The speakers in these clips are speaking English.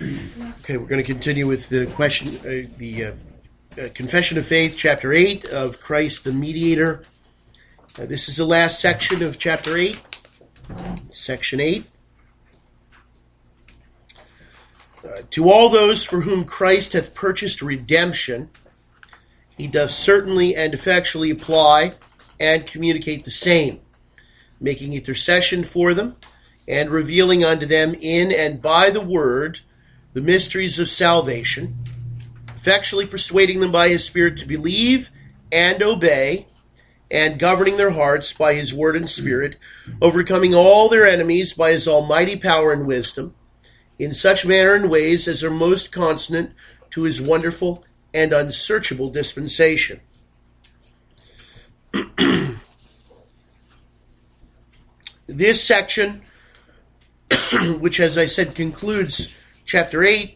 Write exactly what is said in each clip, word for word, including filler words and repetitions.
Okay, we're going to continue with the question, uh, the uh, uh, Confession of Faith, chapter eight of Christ the Mediator. Uh, this is the last section of chapter eight, section eight. Uh, to all those for whom Christ hath purchased redemption, he doth certainly and effectually apply and communicate the same, making intercession for them, and revealing unto them in and by the word the mysteries of salvation, effectually persuading them by his Spirit to believe and obey, and governing their hearts by his word and Spirit, overcoming all their enemies by his almighty power and wisdom, in such manner and ways as are most consonant to his wonderful and unsearchable dispensation. This section, which, as I said, concludes chapter eight,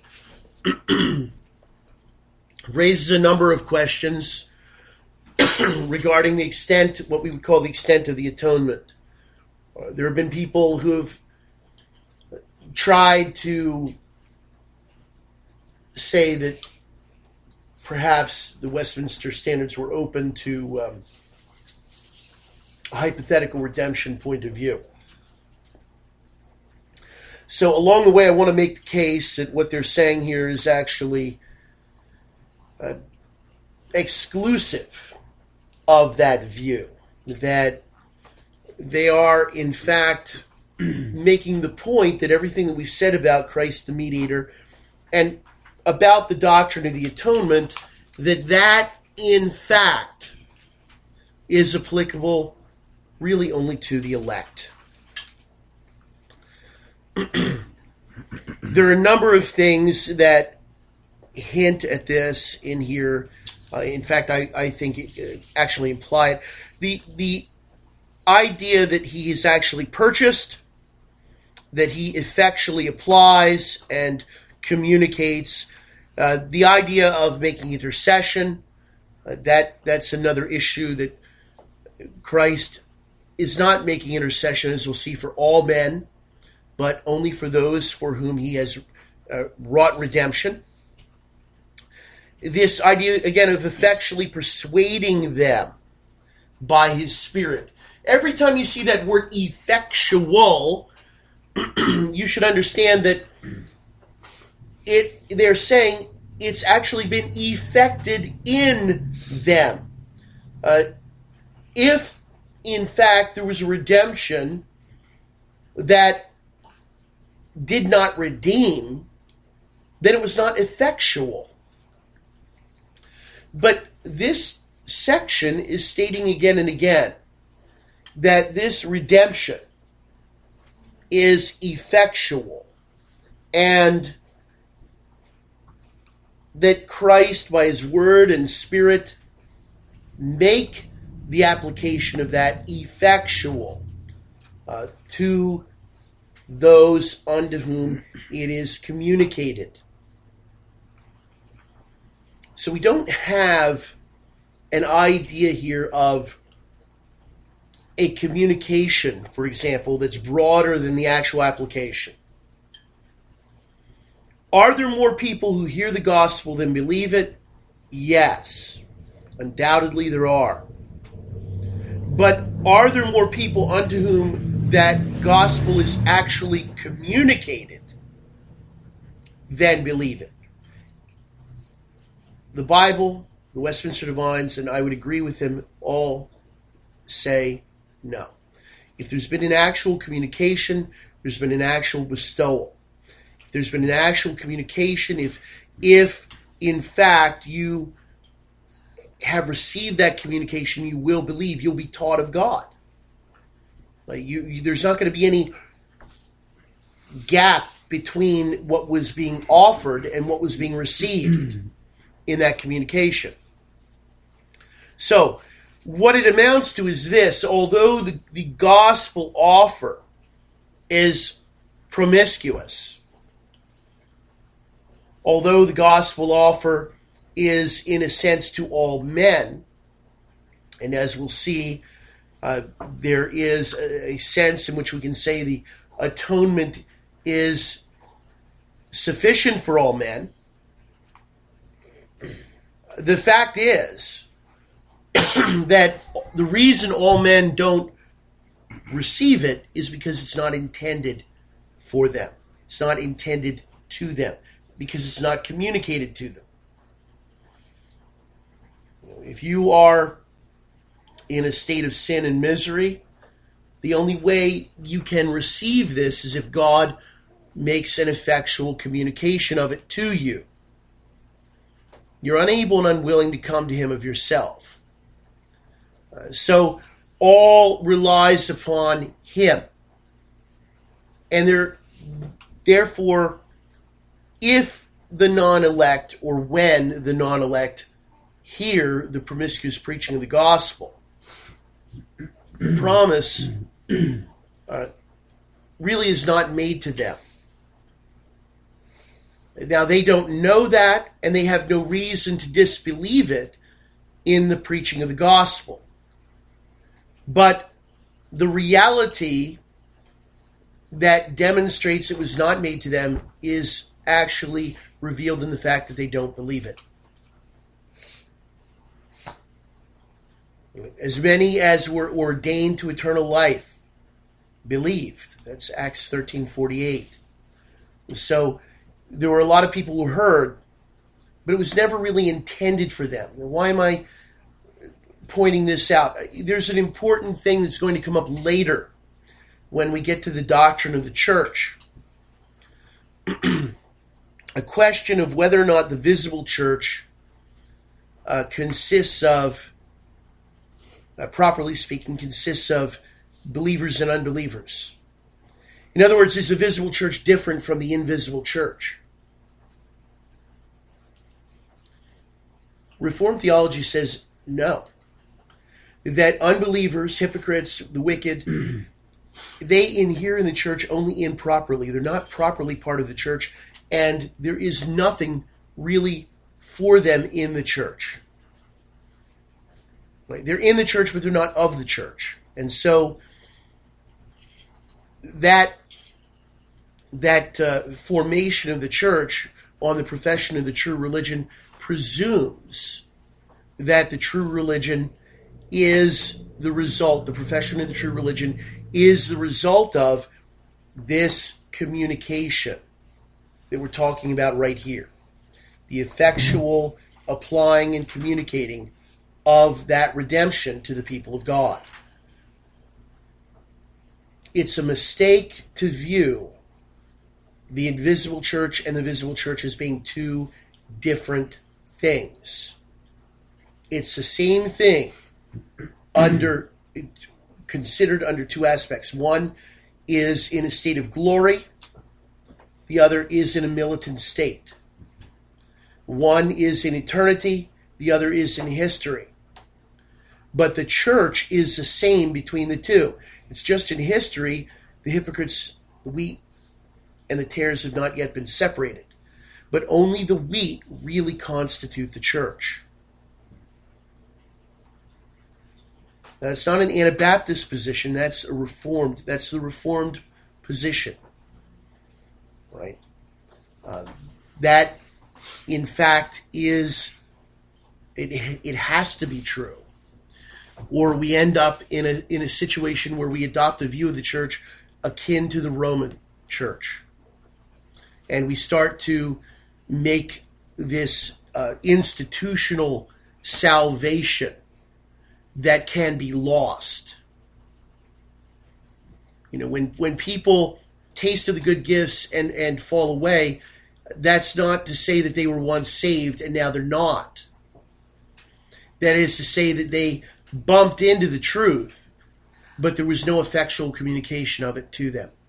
raises a number of questions regarding the extent, what we would call the extent of the atonement. Uh, there have been people who have tried to say that perhaps the Westminster Standards were open to um, a hypothetical redemption point of view. So along the way, I want to make the case that what they're saying here is actually uh, exclusive of that view, that they are, in fact, making the point that everything that we said about Christ the Mediator and about the doctrine of the atonement, that that, in fact, is applicable really only to the elect. There are a number of things that hint at this in here. Uh, in fact, I, I think it actually imply it. The, the idea that he is actually purchased, that he effectually applies and communicates, uh, the idea of making intercession, uh, that that's another issue, that Christ is not making intercession, as we'll see, for all men, but only for those for whom he has uh, wrought redemption. This idea, again, of effectually persuading them by his Spirit. Every time you see that word effectual, you should understand that it. They're saying it's actually been effected in them. Uh, if, in fact, there was a redemption that did not redeem, then it was not effectual. But this section is stating again and again that this redemption is effectual, and that Christ, by his word and Spirit, make the application of that effectual uh, to those unto whom it is communicated. So we don't have an idea here of a communication, for example, that's broader than the actual application. Are there more people who hear the gospel than believe it? Yes. Undoubtedly there are. But are there more people unto whom that gospel is actually communicated than believe it? The Bible, the Westminster Divines, and I would agree with them, all say no. If there's been an actual communication, there's been an actual bestowal. If there's been an actual communication, if, if in fact you have received that communication, you will believe, you'll be taught of God. Like you, you, there's not going to be any gap between what was being offered and what was being received in that communication. So, what it amounts to is this: although the, the gospel offer is promiscuous, although the gospel offer is in a sense to all men, and as we'll see, uh, there is a, a sense in which we can say the atonement is sufficient for all men. The fact is that the reason all men don't receive it is because it's not intended for them. It's not intended to them because it's not communicated to them. If you are in a state of sin and misery, the only way you can receive this is if God makes an effectual communication of it to you. You're unable and unwilling to come to him of yourself. Uh, so all relies upon him. And there, therefore, if the non-elect, or when the non-elect hear the promiscuous preaching of the gospel, the promise uh, really is not made to them. Now, they don't know that, and they have no reason to disbelieve it in the preaching of the gospel. But the reality that demonstrates it was not made to them is actually revealed in the fact that they don't believe it. As many as were ordained to eternal life believed. That's Acts thirteen forty-eight. So there were a lot of people who heard, but it was never really intended for them. Now, why am I pointing this out? There's an important thing that's going to come up later when we get to the doctrine of the church. A question of whether or not the visible church uh, consists of, uh, properly speaking, consists of believers and unbelievers. In other words, is the visible church different from the invisible church? Reformed theology says no. That unbelievers, hypocrites, the wicked, they inhere in the church only improperly. They're not properly part of the church, and there is nothing really for them in the church. Right? They're in the church, but they're not of the church. And so that that uh, formation of the church on the profession of the true religion presumes that the true religion is the result, the profession of the true religion is the result of this communication that we're talking about right here. The effectual applying and communicating of that redemption to the people of God. It's a mistake to view the invisible church and the visible church as being two different things. It's the same thing under considered under two aspects. One is in a state of glory. The other is in a militant state. One is in eternity. The other is in history. But the church is the same between the two. It's just in history, the hypocrites, the wheat, and the tares have not yet been separated. But only the wheat really constitute the church. That's not an Anabaptist position. That's a Reformed. That's the Reformed position, right? Uh, that, in fact, is it. It has to be true, or we end up in a in a situation where we adopt a view of the church akin to the Roman Church, and we start to make this uh, institutional salvation that can be lost. You know, when, when people taste of the good gifts and, and fall away, that's not to say that they were once saved and now they're not. That is to say that they bumped into the truth, but there was no effectual communication of it to them.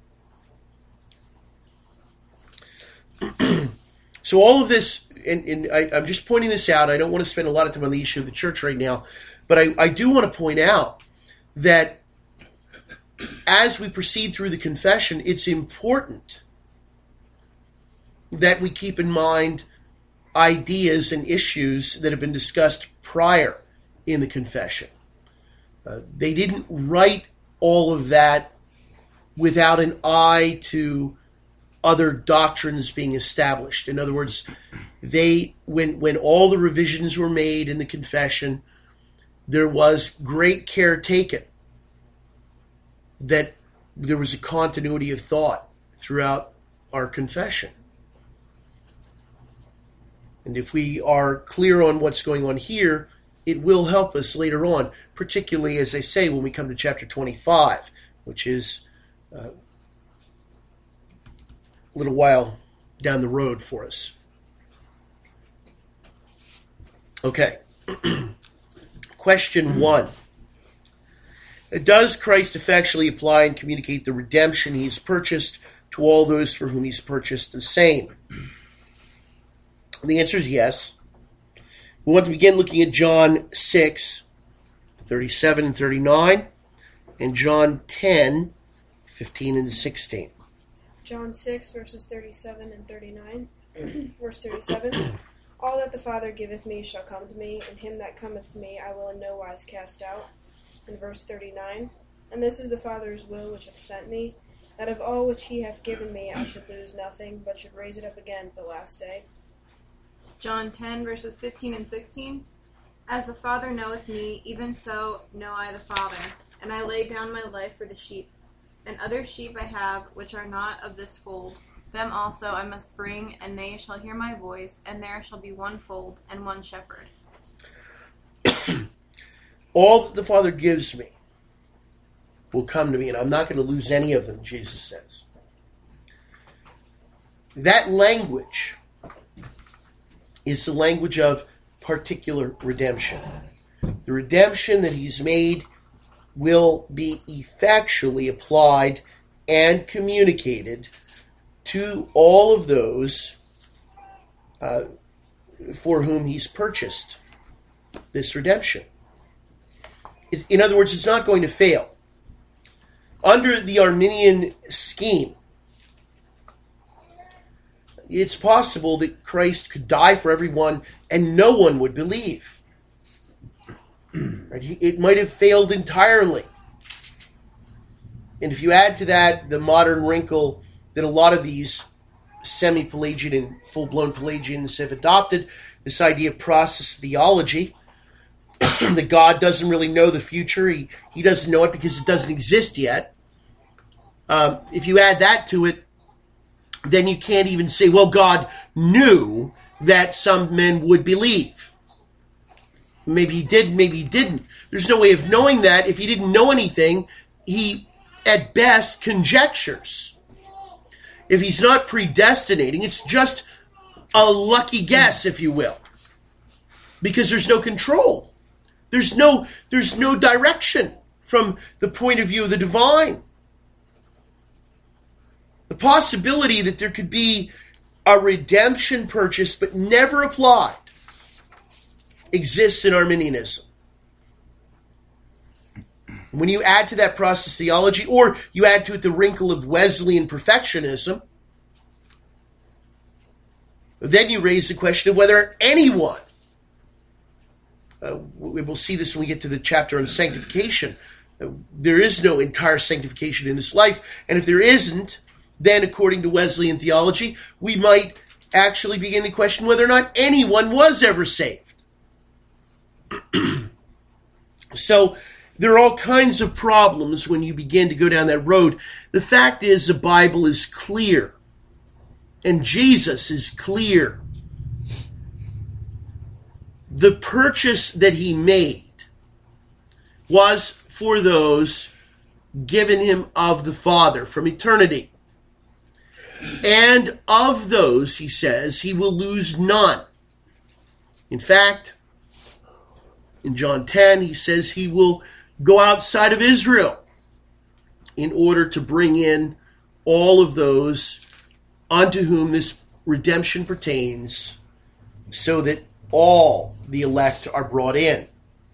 So all of this, and, and I, I'm just pointing this out, I don't want to spend a lot of time on the issue of the church right now, but I, I do want to point out that as we proceed through the confession, it's important that we keep in mind ideas and issues that have been discussed prior in the confession. Uh, they didn't write all of that without an eye to other doctrines being established. In other words, they when when all the revisions were made in the confession, there was great care taken that there was a continuity of thought throughout our confession. And if we are clear on what's going on here, it will help us later on, particularly, as I say, when we come to chapter twenty-five, which is uh, a little while down the road for us. Okay. Question one. Does Christ effectually apply and communicate the redemption he has purchased to all those for whom he's purchased the same? And the answer is yes. We want to begin looking at John six, thirty-seven and thirty-nine, and John ten, fifteen and sixteen. John six, verses thirty-seven and thirty-nine. Verse thirty-seven. All that the Father giveth me shall come to me, and him that cometh to me I will in no wise cast out. And verse thirty-nine. And this is the Father's will which hath sent me, that of all which he hath given me I should lose nothing, but should raise it up again at the last day. John ten, verses fifteen and sixteen. As the Father knoweth me, even so know I the Father, and I lay down my life for the sheep. And other sheep I have, which are not of this fold. Them also I must bring, and they shall hear my voice, and there shall be one fold and one shepherd. All that the Father gives me will come to me, and I'm not going to lose any of them, Jesus says. That language is the language of particular redemption. The redemption that he's made will be effectually applied and communicated to all of those uh, for whom he's purchased this redemption. In other words, it's not going to fail. Under the Arminian scheme, it's possible that Christ could die for everyone and no one would believe. Right? It might have failed entirely. And if you add to that the modern wrinkle that a lot of these semi-Pelagian and full-blown Pelagians have adopted, this idea of process theology, that God doesn't really know the future. He, he doesn't know it because it doesn't exist yet. Um, if you add that to it, then you can't even say, well, God knew that some men would believe. Maybe he did, maybe he didn't. There's no way of knowing that. If he didn't know anything, he, at best, conjectures. If he's not predestinating, it's just a lucky guess, if you will. Because there's no control. There's no, there's no direction from the point of view of the divine. The possibility that there could be a redemption purchase but never applied exists in Arminianism. When you add to that process theology, or you add to it the wrinkle of Wesleyan perfectionism, then you raise the question of whether anyone, uh, we'll see this when we get to the chapter on sanctification, uh, there is no entire sanctification in this life, and if there isn't, then according to Wesleyan theology, we might actually begin to question whether or not anyone was ever saved. So there are all kinds of problems when you begin to go down that road. The fact is, the Bible is clear, and Jesus is clear. The purchase that he made was for those given him of the Father from eternity. And of those, he says, he will lose none. In fact, in John ten, he says he will go outside of Israel in order to bring in all of those unto whom this redemption pertains, so that all the elect are brought in.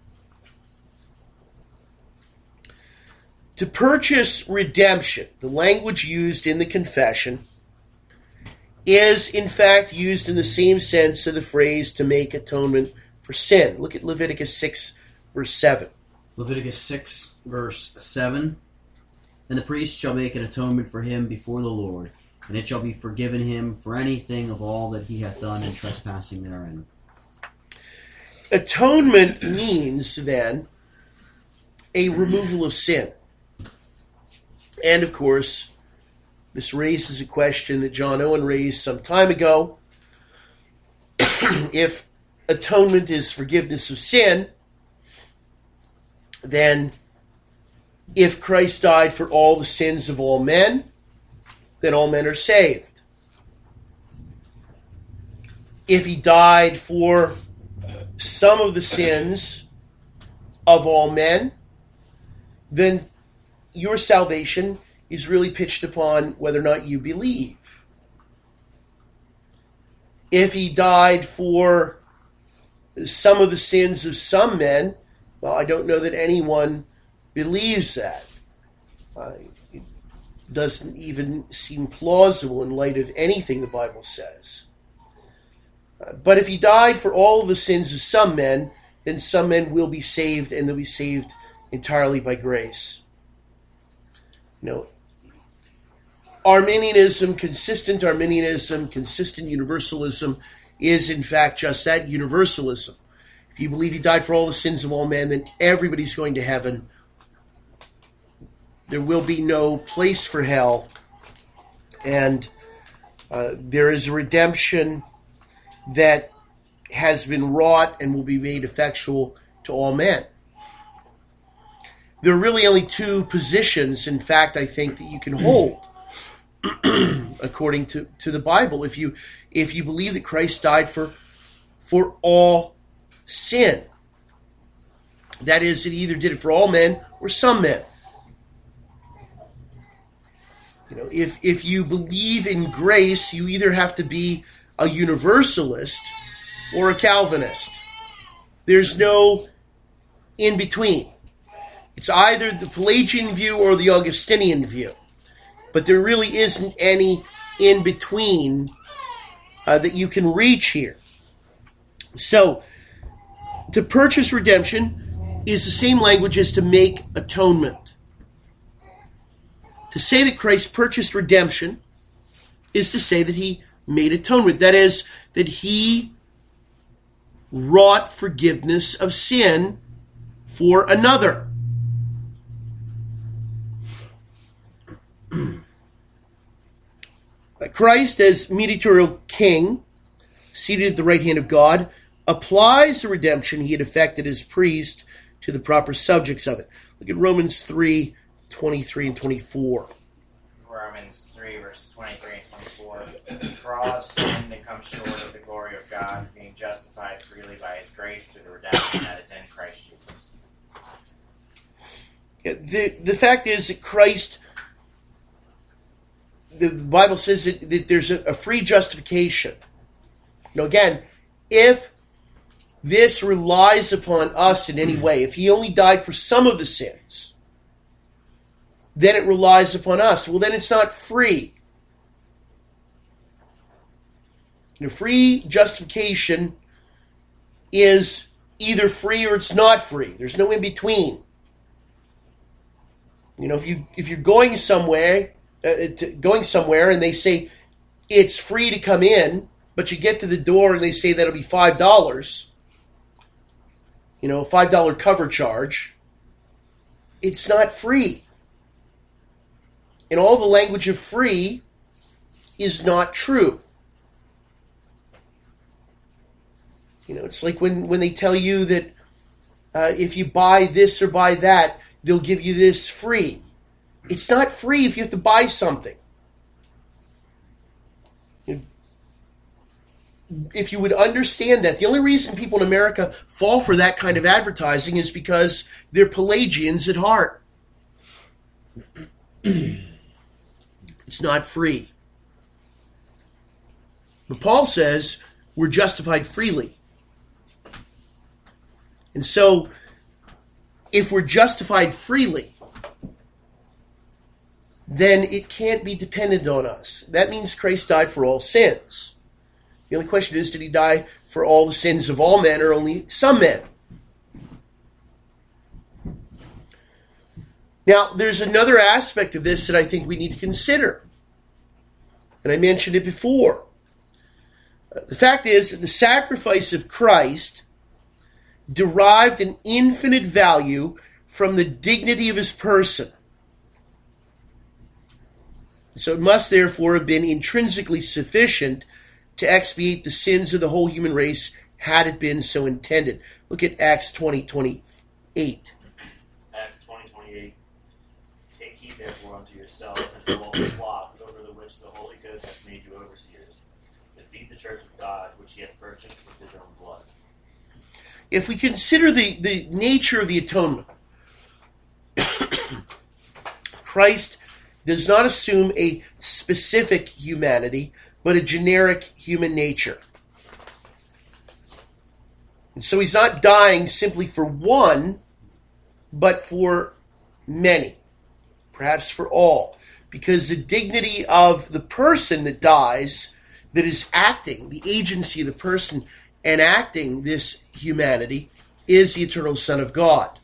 To purchase redemption, the language used in the confession, is in fact used in the same sense of the phrase to make atonement for sin. Look at Leviticus six, verse seven. Leviticus six, verse seven. And the priest shall make an atonement for him before the Lord, and it shall be forgiven him for anything of all that he hath done in trespassing therein. Atonement means, then, a removal of sin. And, of course, this raises a question that John Owen raised some time ago. If atonement is forgiveness of sin, then if Christ died for all the sins of all men, then all men are saved. If he died for some of the sins of all men, then your salvation is really pitched upon whether or not you believe. If he died for some of the sins of some men, well, I don't know that anyone believes that. Uh, it doesn't even seem plausible in light of anything the Bible says. Uh, but if he died for all the sins of some men, then some men will be saved, and they'll be saved entirely by grace. You know, Arminianism, consistent Arminianism, consistent universalism is in fact just that, universalism. If you believe he died for all the sins of all men, then everybody's going to heaven. There will be no place for hell. And uh, there is a redemption that has been wrought and will be made effectual to all men. There are really only two positions, in fact, I think, that you can hold according to, to the Bible. If you if you believe that Christ died for for all sin, that is, that he either did it for all men or some men. You know, if if you believe in grace, you either have to be a universalist or a Calvinist. There's no in between. It's either the Pelagian view or the Augustinian view. But there really isn't any in between uh, that you can reach here. So, to purchase redemption is the same language as to make atonement. To say that Christ purchased redemption is to say that he made atonement. That is, that he wrought forgiveness of sin for another. Christ, as mediatorial king, seated at the right hand of God, applies the redemption he had effected as priest to the proper subjects of it. Look at Romans three, twenty-three and twenty-four. Romans three, verses twenty-three and twenty-four. For all have sinned and come short of the glory of God, being justified freely by his grace through the redemption that is in Christ Jesus. Yeah, the, the fact is that Christ, the Bible says that, that there's a, a free justification. Now again, if this relies upon us in any way, if he only died for some of the sins, then it relies upon us. Well, then it's not free. You know, free justification is either free or it's not free. There's no in between. You know, if you if you're going somewhere, uh, to, going somewhere, and they say it's free to come in, but you get to the door and they say that'll be five dollars. You know, five dollar cover charge. It's not free. And all the language of free is not true. You know, it's like when, when they tell you that uh, if you buy this or buy that, they'll give you this free. It's not free if you have to buy something. If you would understand that, the only reason people in America fall for that kind of advertising is because they're Pelagians at heart. It's not free. But Paul says we're justified freely. And so, if we're justified freely, then it can't be dependent on us. That means Christ died for all sins. The only question is, did he die for all the sins of all men or only some men? Now, there's another aspect of this that I think we need to consider. And I mentioned it before. Uh, the fact is that the sacrifice of Christ derived an infinite value from the dignity of his person. So it must therefore have been intrinsically sufficient to expiate the sins of the whole human race had it been so intended. Look at Acts twenty twenty-eight. Acts twenty twenty-eight. Take heed therefore unto yourselves and to all the flock over the which the Holy Ghost hath made you overseers, to feed the church of God, which he hath purchased with his own blood. If we consider the, the nature of the atonement, Christ does not assume a specific humanity, but a generic human nature. And so he's not dying simply for one, but for many, perhaps for all, because the dignity of the person that dies, that is acting, the agency of the person enacting this humanity, is the eternal Son of God.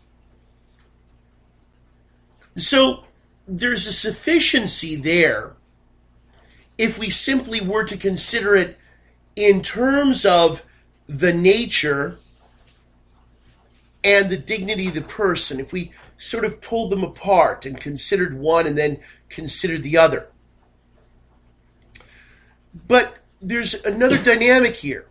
So there's a sufficiency there if we simply were to consider it in terms of the nature and the dignity of the person, if we sort of pulled them apart and considered one and then considered the other. But there's another dynamic here.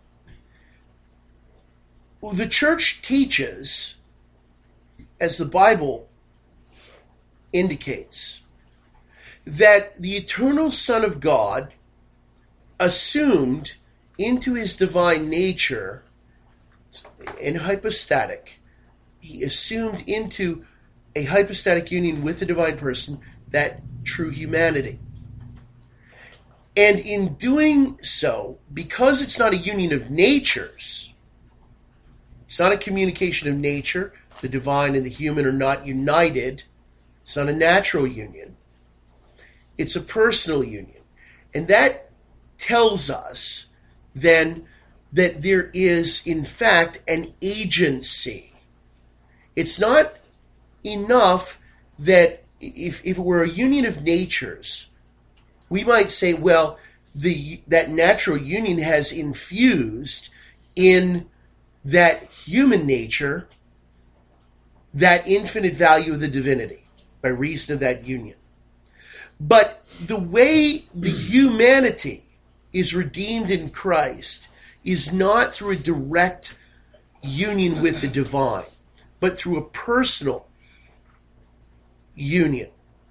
The church teaches, as the Bible indicates, that the eternal Son of God assumed into his divine nature, and hypostatic, he assumed into a hypostatic union with the divine person that true humanity. And in doing so, because it's not a union of natures, it's not a communication of nature, the divine and the human are not united, it's not a natural union, it's a personal union. And that tells us then that there is, in fact, an agency. It's not enough that if, if it were a union of natures, we might say, well, the that natural union has infused in that human nature that infinite value of the divinity by reason of that union. But the way the humanity is redeemed in Christ is not through a direct union with the divine, but through a personal union.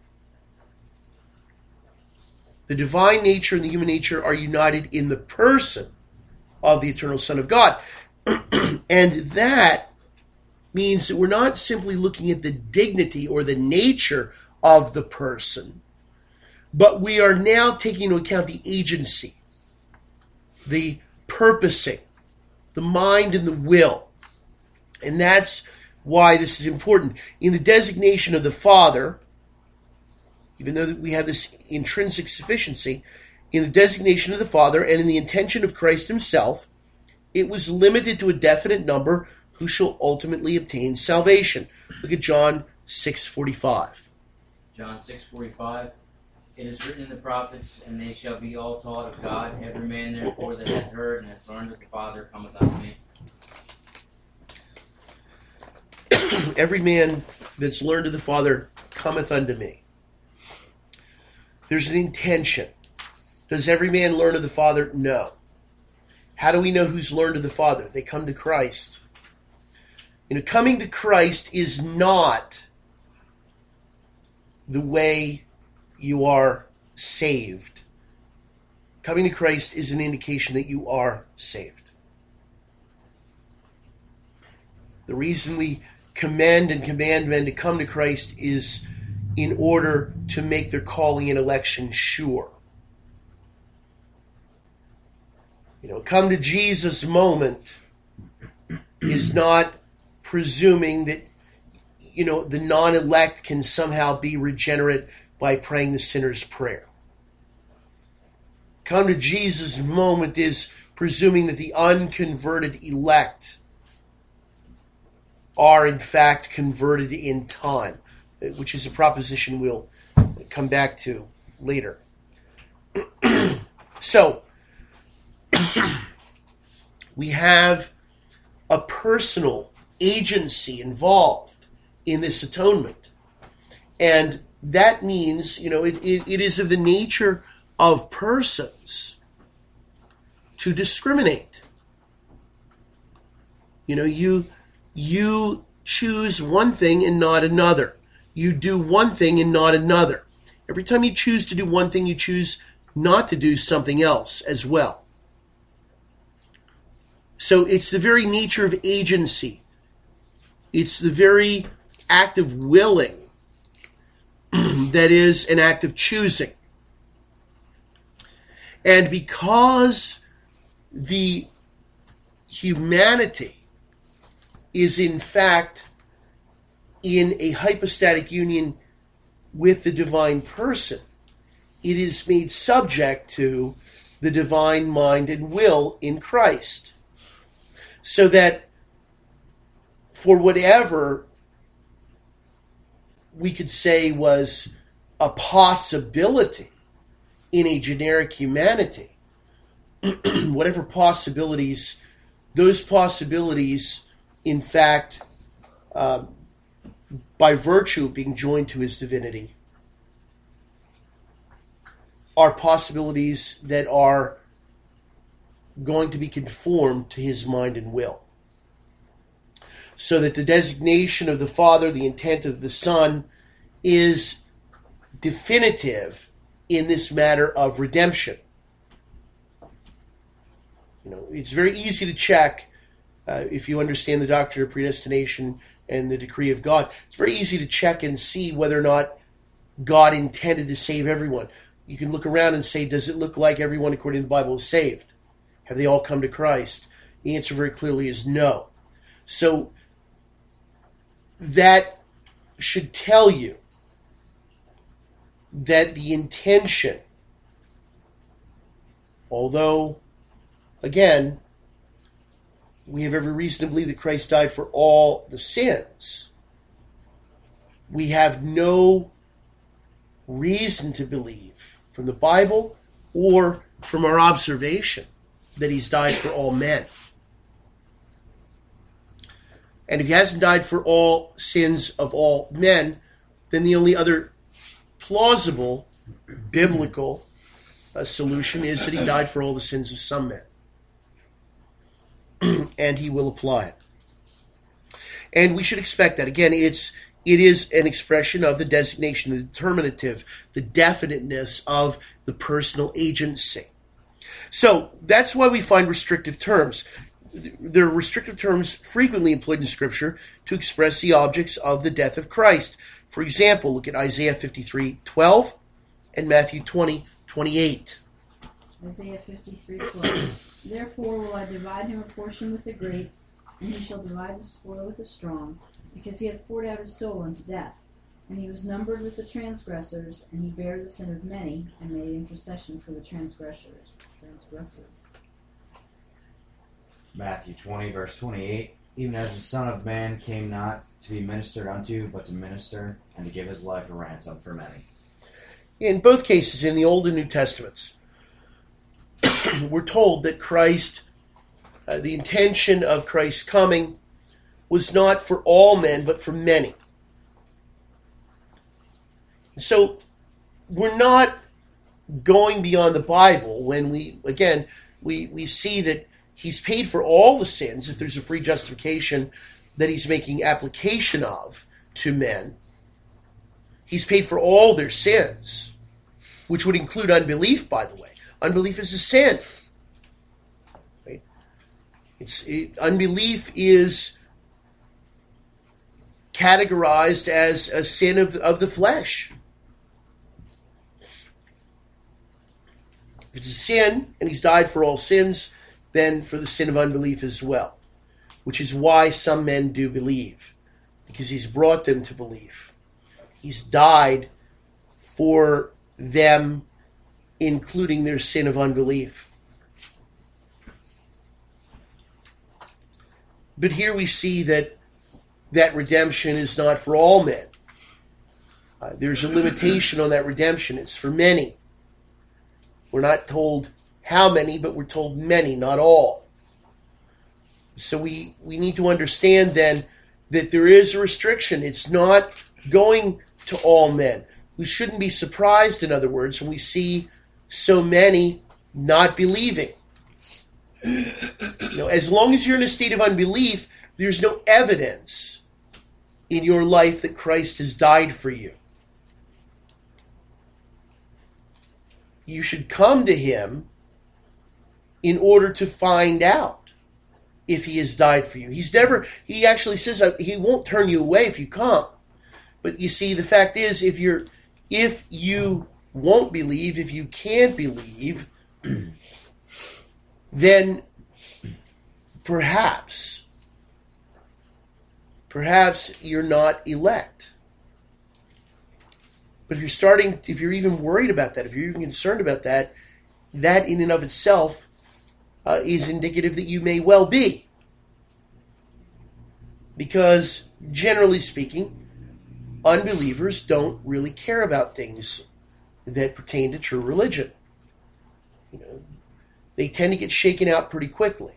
The divine nature and the human nature are united in the person of the eternal Son of God. And that means that we're not simply looking at the dignity or the nature of the person, but we are now taking into account the agency, the purposing, the mind and the will. And that's why this is important. In the designation of the Father, even though we have this intrinsic sufficiency, in the designation of the Father and in the intention of Christ himself, it was limited to a definite number who shall ultimately obtain salvation. Look at John six forty-five. John six forty-five. It is written in the prophets, and they shall be all taught of God. Every man therefore that hath heard and hath learned of the Father cometh unto me. Every man that's learned of the Father cometh unto me. There's an intention. Does every man learn of the Father? No. How do we know who's learned of the Father? They come to Christ. You know, coming to Christ is not the way you are saved. Coming to Christ is an indication that you are saved. The reason we commend and command men to come to Christ is in order to make their calling and election sure. You know, come to Jesus moment is not presuming that, you know, the non-elect can somehow be regenerate by praying the sinner's prayer. Come to Jesus moment is presuming that the unconverted elect are in fact converted in time, which is a proposition we'll come back to later. So, we have a personal agency involved in this atonement. And that means, you know, it, it, it is of the nature of persons to discriminate. You know, you you choose one thing and not another. You do one thing and not another. Every time you choose to do one thing, you choose not to do something else as well. So it's the very nature of agency. It's the very act of willing that is an act of choosing. And because the humanity is in fact in a hypostatic union with the divine person, it is made subject to the divine mind and will in Christ. So that for whatever we could say was a possibility in a generic humanity, whatever possibilities, those possibilities, in fact, uh, by virtue of being joined to his divinity, are possibilities that are going to be conformed to his mind and will. So that the designation of the Father, the intent of the Son, is definitive in this matter of redemption. You know, it's very easy to check uh, if you understand the doctrine of predestination and the decree of God. It's very easy to check and see whether or not God intended to save everyone. You can look around and say, does it look like everyone according to the Bible is saved? Have they all come to Christ? The answer very clearly is no. So that should tell you that the intention, although, again, we have every reason to believe that Christ died for all the sins, we have no reason to believe from the Bible or from our observation that he's died for all men. And if he hasn't died for all sins of all men, then the only other plausible biblical uh, solution is that he died for all the sins of some men. And he will apply it. And we should expect that. Again, it's it is an expression of the designation, the determinative, the definiteness of the personal agency. So that's why we find restrictive terms. There are restrictive terms frequently employed in Scripture to express the objects of the death of Christ. For example, look at Isaiah fifty-three twelve and Matthew twenty twenty-eight. Isaiah fifty-three twelve. Therefore will I divide him a portion with the great, and he shall divide the spoil with the strong, because he hath poured out his soul unto death. And he was numbered with the transgressors, and he bare the sin of many, and made intercession for the transgressors. Transgressors. Matthew twenty, verse twenty-eight. Even as the Son of Man came not to be ministered unto, but to minister, and to give his life a ransom for many. In both cases, in the Old and New Testaments, we're told that Christ, uh, the intention of Christ's coming was not for all men, but for many. So we're not going beyond the Bible when we, again, we, we see that he's paid for all the sins, if there's a free justification that he's making application of to men. He's paid for all their sins, which would include unbelief, by the way. Unbelief is a sin. Right? It's it, unbelief is categorized as a sin of, of the flesh. If it's a sin, and he's died for all sins, then for the sin of unbelief as well, which is why some men do believe, because he's brought them to belief. He's died for them, including their sin of unbelief. But here we see that that redemption is not for all men. Uh, there's a limitation on that redemption. It's for many. We're not told how many, but we're told many, not all. So we, we need to understand then that there is a restriction. It's not going to all men. We shouldn't be surprised, in other words, when we see so many not believing. You know, as long as you're in a state of unbelief, there's no evidence in your life that Christ has died for you. You should come to him in order to find out if he has died for you. He's never, he actually says he won't turn you away if you come. But you see, the fact is, if you're, if you won't believe, if you can't believe, then perhaps, perhaps you're not elect. But if you're starting, if you're even worried about that, if you're even concerned about that, that in and of itself uh, is indicative that you may well be. Because, generally speaking, unbelievers don't really care about things that pertain to true religion. You know, they tend to get shaken out pretty quickly.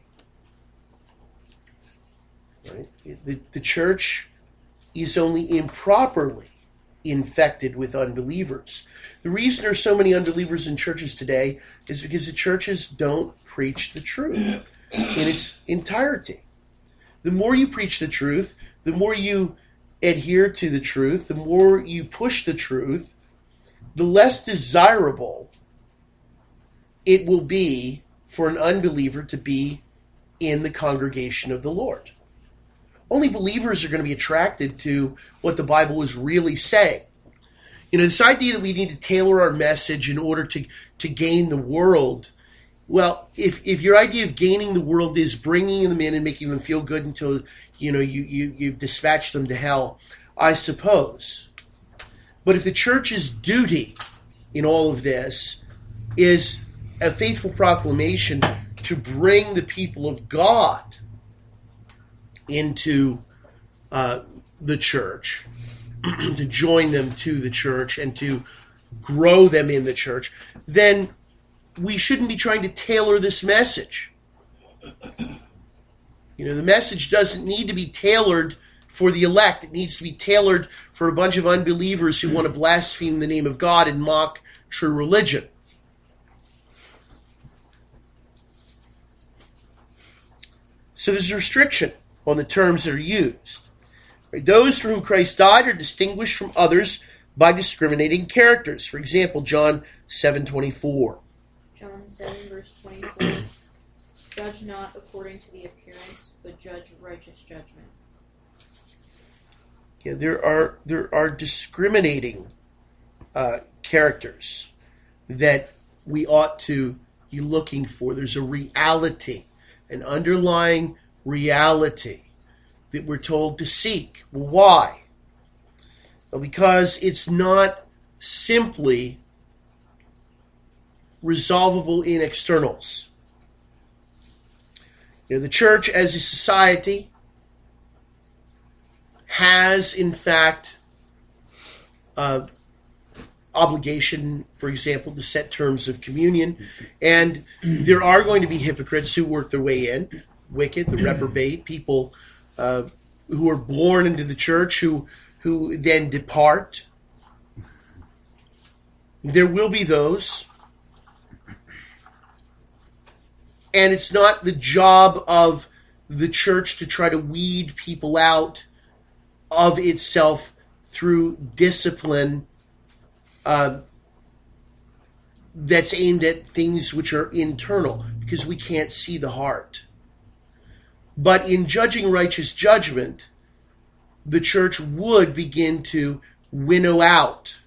Right? The, the church is only improperly infected with unbelievers. The reason there are so many unbelievers in churches today is because the churches don't preach the truth in its entirety. The more you preach the truth, the more you adhere to the truth, the more you push the truth, the less desirable it will be for an unbeliever to be in the congregation of the Lord. Only believers are going to be attracted to what the Bible is really saying. You know, this idea that we need to tailor our message in order to, to gain the world, well, if if your idea of gaining the world is bringing them in and making them feel good until, you know, you, you, you dispatch them to hell, I suppose. But if the church's duty in all of this is a faithful proclamation to bring the people of God into uh, the church, to join them to the church and to grow them in the church, then we shouldn't be trying to tailor this message. You know, the message doesn't need to be tailored for the elect. It needs to be tailored for a bunch of unbelievers who want to blaspheme the name of God and mock true religion. So there's a restriction on the terms that are used. Those for whom Christ died are distinguished from others by discriminating characters. For example, John seven twenty-four. John seven, verse twenty-four. Judge not according to the appearance, but judge righteous judgment. Yeah, there are there are discriminating uh, characters that we ought to be looking for. There's a reality, an underlying reality that we're told to seek. Well, why? Well, because it's not simply resolvable in externals. You know, the church as a society has, in fact, uh, obligation, for example, to set terms of communion. And there are going to be hypocrites who work their way in, wicked, the reprobate, people uh, who are born into the church who who then depart. There will be those. And it's not the job of the church to try to weed people out of itself through discipline uh, that's aimed at things which are internal, because we can't see the heart. But in judging righteous judgment, the church would begin to winnow out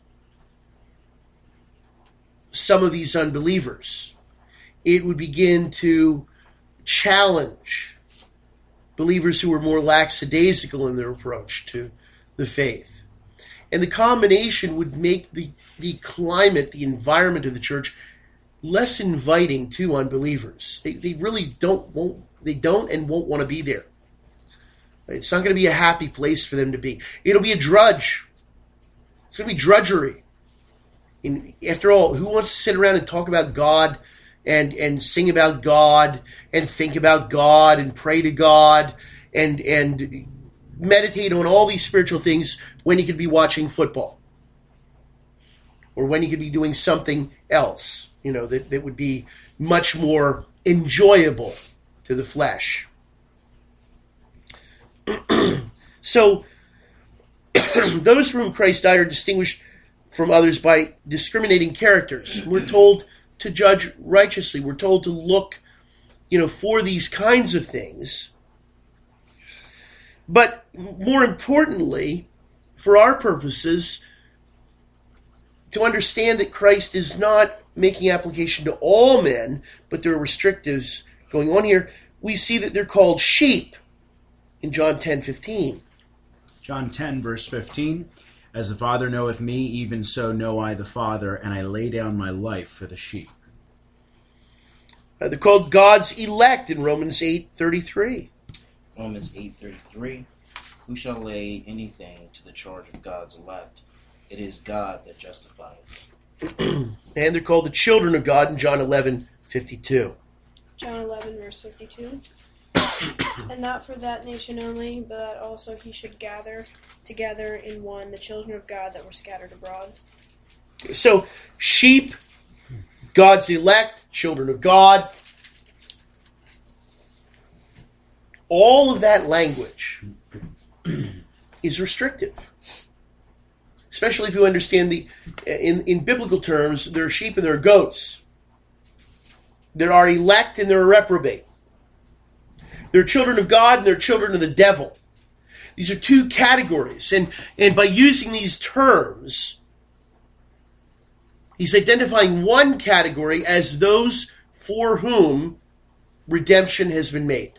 some of these unbelievers. It would begin to challenge believers who are more lackadaisical in their approach to the faith. And the combination would make the, the climate, the environment of the church less inviting to unbelievers. They, they really don't won't they don't and won't want to be there. It's not going to be a happy place for them to be. It'll be a drudge. It's going to be drudgery. And after all, who wants to sit around and talk about God and, and sing about God and think about God and pray to God and, and meditate on all these spiritual things when he could be watching football or when he could be doing something else, you know, that, that would be much more enjoyable to the flesh. So, those for whom Christ died are distinguished from others by discriminating characters. We're told to judge righteously. We're told to look, you know, for these kinds of things. But more importantly, for our purposes, to understand that Christ is not making application to all men, but there are restrictives going on here, we see that they're called sheep in John ten fifteen. John ten, verse fifteen, as the Father knoweth me, even so know I the Father, and I lay down my life for the sheep. Uh, they're called God's elect in Romans eight thirty-three. Romans eight thirty-three, who shall lay anything to the charge of God's elect? It is God that justifies. And they're called the children of God in John eleven fifty-two. John eleven, verse fifty-two. And not for that nation only, but also he should gather together in one the children of God that were scattered abroad. So, sheep, God's elect, children of God, all of that language is restrictive. Especially if you understand the, in, in biblical terms, there are sheep and there are goats. There are elect and there are reprobate. There are children of God and there are children of the devil. These are two categories. And, and by using these terms, he's identifying one category as those for whom redemption has been made.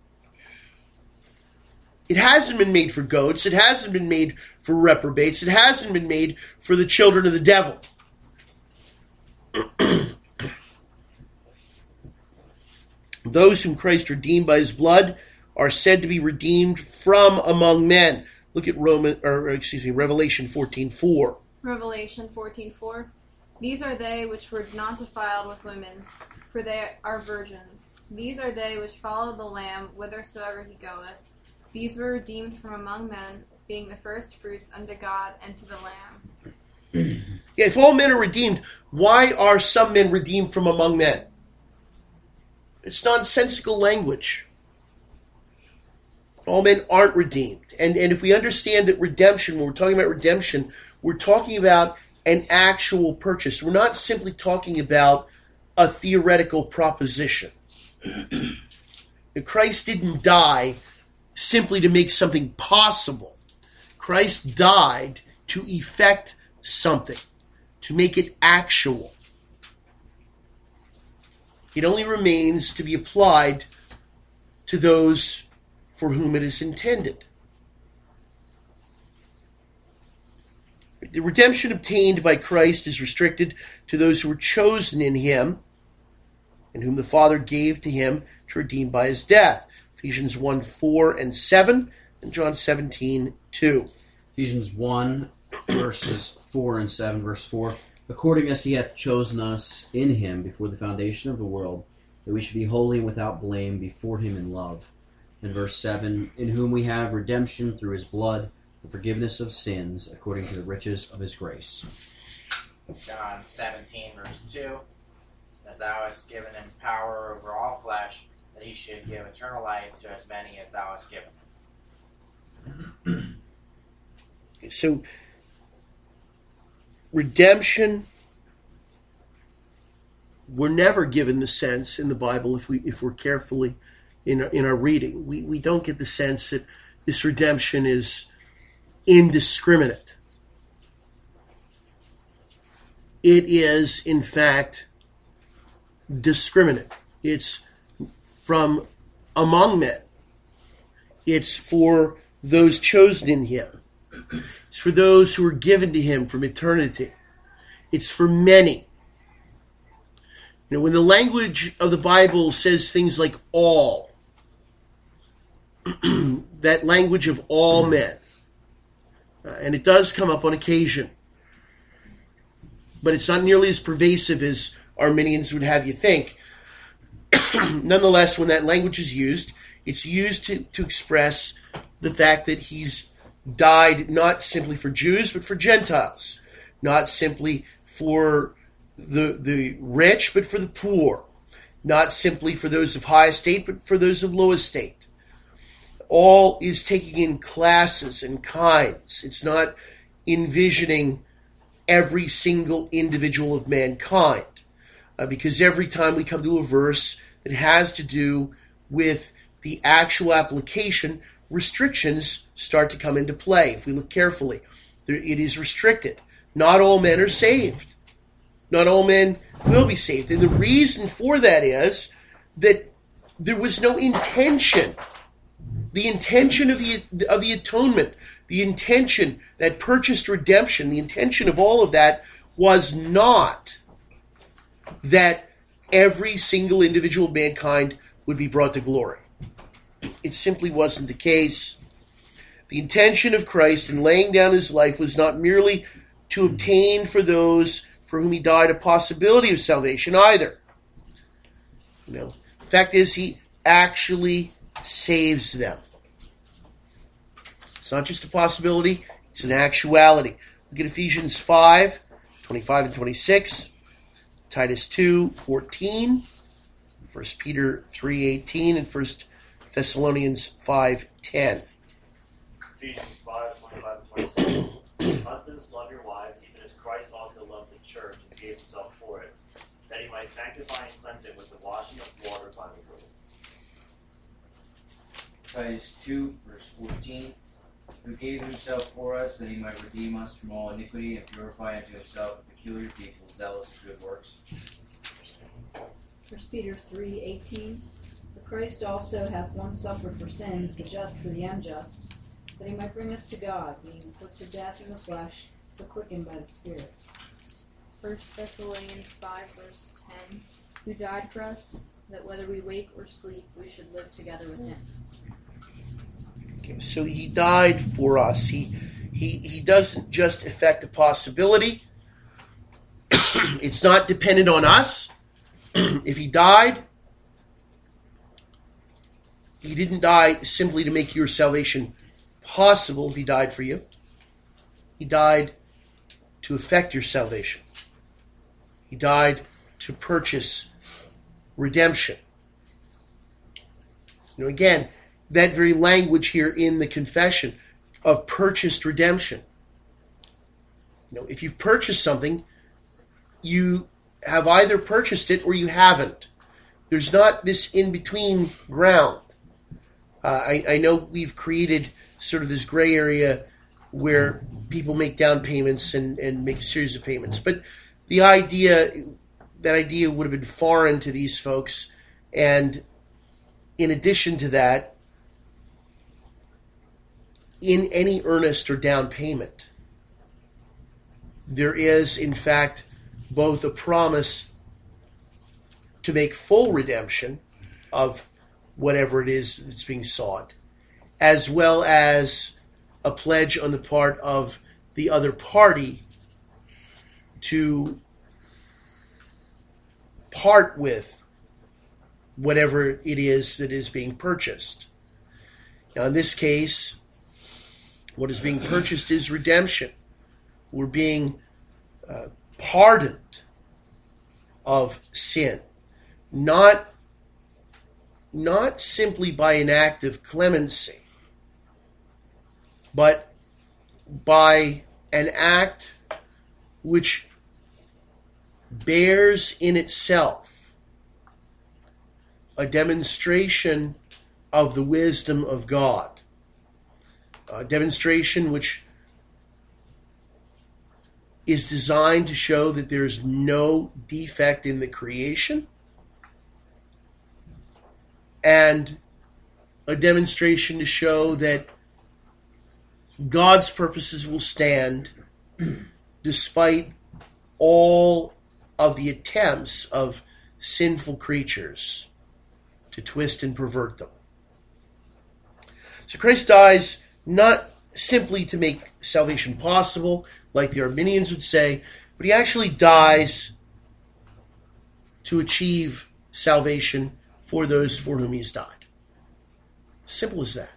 It hasn't been made for goats. It hasn't been made for reprobates. It hasn't been made for the children of the devil. Those whom Christ redeemed by his blood are said to be redeemed from among men. Look at Roman, or excuse me, Revelation fourteen four. Revelation fourteen four. These are they which were not defiled with women, for they are virgins. These are they which follow the Lamb whithersoever he goeth. These were redeemed from among men, being the first fruits unto God and to the Lamb. Yeah, if all men are redeemed, why are some men redeemed from among men? It's nonsensical language. All men aren't redeemed. And, and if we understand that redemption, when we're talking about redemption, we're talking about an actual purchase. We're not simply talking about a theoretical proposition. Christ didn't die simply to make something possible. Christ died to effect something, to make it actual. It only remains to be applied to those for whom it is intended. The redemption obtained by Christ is restricted to those who were chosen in him and whom the Father gave to him to redeem by his death. Ephesians one four and seven and John seventeen two. Ephesians one, verses four and seven, verse four. According as he hath chosen us in him before the foundation of the world, that we should be holy and without blame before him in love. And verse seven, in whom we have redemption through his blood, the forgiveness of sins, according to the riches of his grace. John seventeen, verse two. As thou hast given him power over all flesh, that he should give eternal life to as many as thou hast given. So, redemption, we're never given the sense in the Bible, if we if we're carefully in our, in our reading, we, we don't get the sense that this redemption is indiscriminate. It is, in fact, discriminate. It's from among men. It's for those chosen in him. It's for those who are given to him from eternity. It's for many. You know, when the language of the Bible says things like all, that language of all men, uh, and it does come up on occasion, but it's not nearly as pervasive as Arminians would have you think. Nonetheless, when that language is used, it's used to, to express the fact that he's died not simply for Jews, but for Gentiles. Not simply for the, the rich, but for the poor. Not simply for those of high estate, but for those of low estate. All is taking in classes and kinds. It's not envisioning every single individual of mankind. Uh, because every time we come to a verse that has to do with the actual application, restrictions start to come into play. If we look carefully, there, it is restricted. Not all men are saved. Not all men will be saved. And the reason for that is that there was no intention. The intention of the of the atonement, the intention that purchased redemption, the intention of all of that was not that every single individual of mankind would be brought to glory. It simply wasn't the case. The intention of Christ in laying down his life was not merely to obtain for those for whom he died a possibility of salvation either. You know, the fact is, he actually saves them. It's not just a possibility, it's an actuality. Look at Ephesians five, twenty-five and twenty-six, Titus two, fourteen, First Peter three, eighteen, and First Thessalonians five, ten. Ephesians five, twenty-five and twenty-six. Husbands, love your wives, even as Christ also loved the church and gave himself for it, that he might sanctify and cleanse it with the washing of water by the word. Titus two, verse fourteen. Who gave himself for us, that he might redeem us from all iniquity and purify unto himself a peculiar people, zealous of good works. First Peter three eighteen. For Christ also hath once suffered for sins, the just for the unjust, that he might bring us to God, being put to death in the flesh, but quickened by the Spirit. First Thessalonians five, verse ten. Who died for us, that whether we wake or sleep, we should live together with him. Okay, so he died for us. He he he doesn't just affect a possibility. It's not dependent on us. If he died, he didn't die simply to make your salvation possible. If he died for you, he died to effect your salvation. He died to purchase redemption. You know, again, that very language here in the confession of purchased redemption. You know, if you've purchased something, you have either purchased it or you haven't. There's not this in-between ground. Uh, I, I know we've created sort of this gray area where people make down payments and, and make a series of payments. But the idea, that idea would have been foreign to these folks. And in addition to that, in any earnest or down payment, there is, in fact, both a promise to make full redemption of whatever it is that's being sought, as well as a pledge on the part of the other party to part with whatever it is that is being purchased. Now, in this case, what is being purchased is redemption. We're being uh, pardoned of sin, not, not simply by an act of clemency, but by an act which bears in itself a demonstration of the wisdom of God. A demonstration which is designed to show that there's no defect in the creation, and a demonstration to show that God's purposes will stand despite all of the attempts of sinful creatures to twist and pervert them. So Christ dies not simply to make salvation possible, like the Arminians would say, but he actually dies to achieve salvation for those for whom he has died. Simple as that.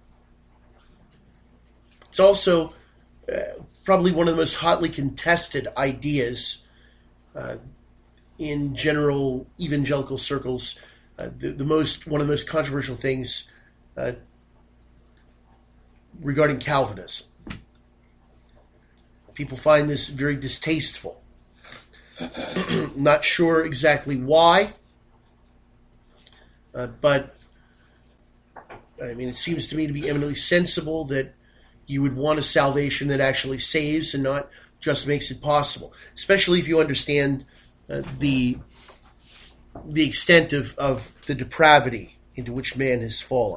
It's also uh, probably one of the most hotly contested ideas uh, in general evangelical circles. Uh, the, the most one of the most controversial things uh, regarding Calvinism. People find this very distasteful. Not sure exactly why, uh, but I mean, it seems to me to be eminently sensible that you would want a salvation that actually saves and not just makes it possible, especially if you understand uh, the the extent of, of the depravity into which man has fallen.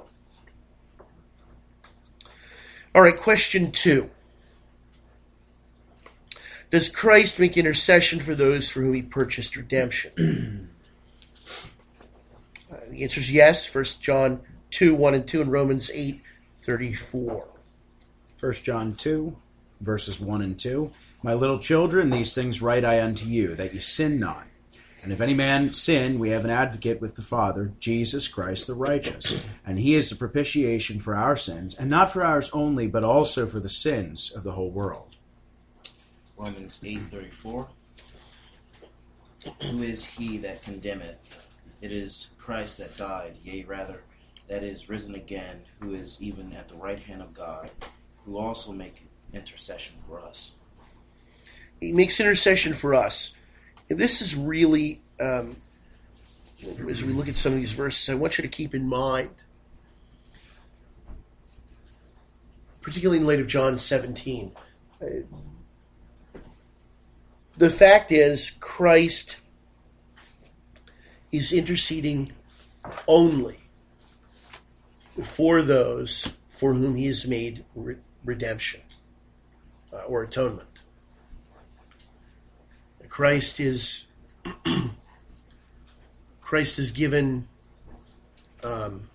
All right, question two. Does Christ make intercession for those for whom he purchased redemption? uh, the answer is yes. First John two, one and two, and Romans eight, thirty-four. First John two, verses one and two. My little children, these things write I unto you, that ye sin not. And if any man sin, we have an advocate with the Father, Jesus Christ the righteous. And he is the propitiation for our sins, and not for ours only, but also for the sins of the whole world. Romans eight thirty-four. Who is he that condemneth? It is Christ that died, yea, rather, that is risen again, who is even at the right hand of God, who also maketh intercession for us. He makes intercession for us. And this is really, um, as we look at some of these verses, I want you to keep in mind, particularly in light of John seventeen, uh, the fact is Christ is interceding only for those for whom he has made re- redemption uh, or atonement. Christ is Christ has given um,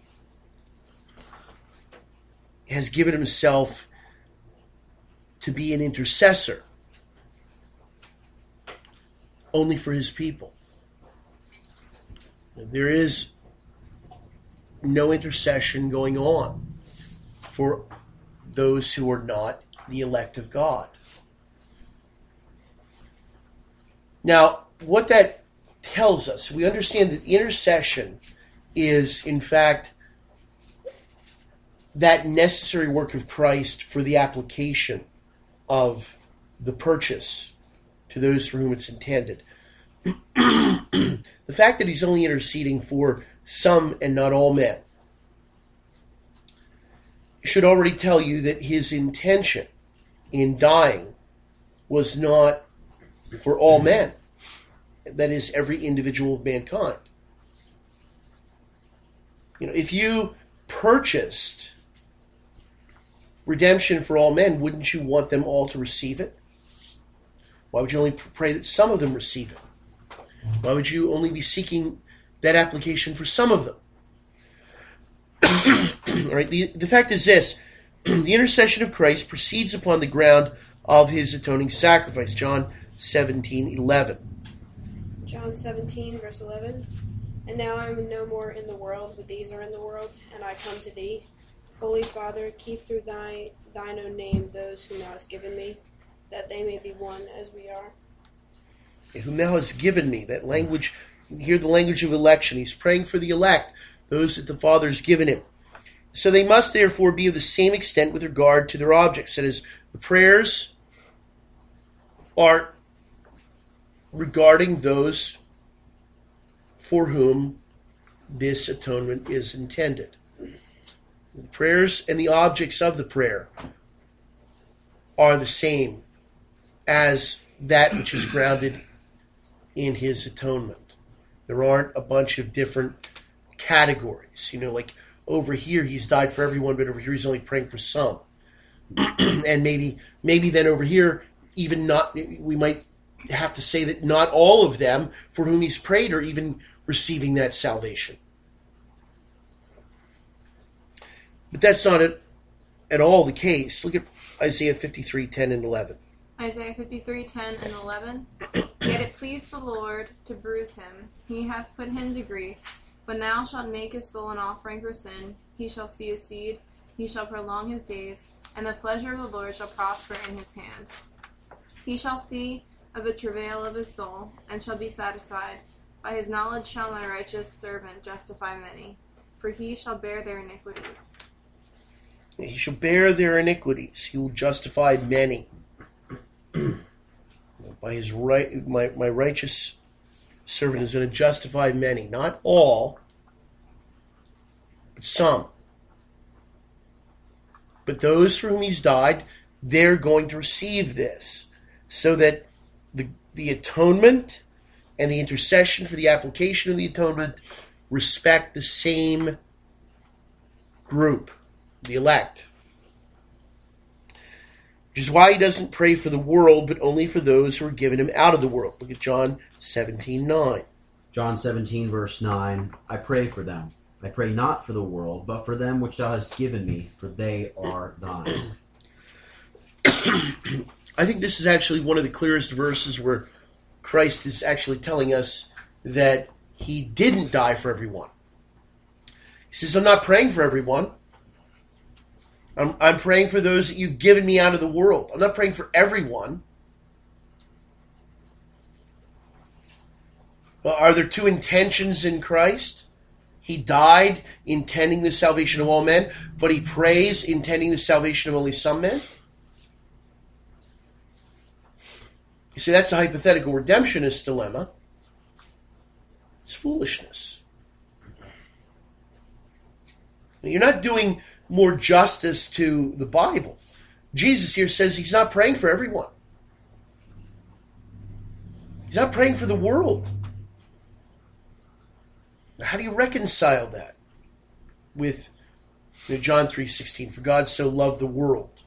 has given himself to be an intercessor only for his people. There is no intercession going on for those who are not the elect of God. Now, what that tells us, we understand that intercession is, in fact, that necessary work of Christ for the application of the purchase to those for whom it's intended. The fact that he's only interceding for some and not all men should already tell you that his intention in dying was not for all men. That is, every individual of mankind. You know, if you purchased redemption for all men, wouldn't you want them all to receive it? Why would you only pray that some of them receive it? Why would you only be seeking that application for some of them? All right, the, the fact is this. The intercession of Christ proceeds upon the ground of his atoning sacrifice. John seventeen eleven. John seventeen, verse eleven. And now I am no more in the world, but these are in the world, and I come to thee. Holy Father, keep through thy, thine own name those whom thou hast given me, that they may be one as we are. Whom thou hast given me. That language, you hear the language of election. He's praying for the elect, those that the Father has given him. So they must therefore be of the same extent with regard to their objects. That is, the prayers are regarding those for whom this atonement is intended. The prayers and the objects of the prayer are the same as that which is grounded in his atonement. There aren't a bunch of different categories. You know, like over here he's died for everyone, but over here he's only praying for some. And maybe maybe then over here, even not, we might have to say that not all of them for whom he's prayed are even receiving that salvation. But that's not at, at all the case. Look at Isaiah fifty-three, ten and eleven. Isaiah fifty-three, ten and eleven. Yet it pleased the Lord to bruise him. He hath put him to grief. When thou shalt make his soul an offering for sin, he shall see his seed, he shall prolong his days, and the pleasure of the Lord shall prosper in his hand. He shall see of the travail of his soul, and shall be satisfied. By his knowledge shall my righteous servant justify many, for he shall bear their iniquities. He shall bear their iniquities. He will justify many. By his right, my, my righteous servant is going to justify many. Not all, but some. But those for whom he's died, they're going to receive this. So that the, the atonement and the intercession for the application of the atonement respect the same group, the elect. Which is why he doesn't pray for the world, but only for those who are given him out of the world. Look at John seventeen nine. John seventeen, verse nine. I pray for them. I pray not for the world, but for them which thou hast given me, for they are thine. I think this is actually one of the clearest verses where Christ is actually telling us that he didn't die for everyone. He says, I'm not praying for everyone. I'm, I'm praying for those that you've given me out of the world. I'm not praying for everyone. Well, are there two intentions in Christ? He died intending the salvation of all men, but he prays intending the salvation of only some men? You see, that's a hypothetical redemptionist dilemma. It's foolishness. You're not doing more justice to the Bible. Jesus here says he's not praying for everyone. He's not praying for the world. How do you reconcile that with you know, John three sixteen? For God so loved the world.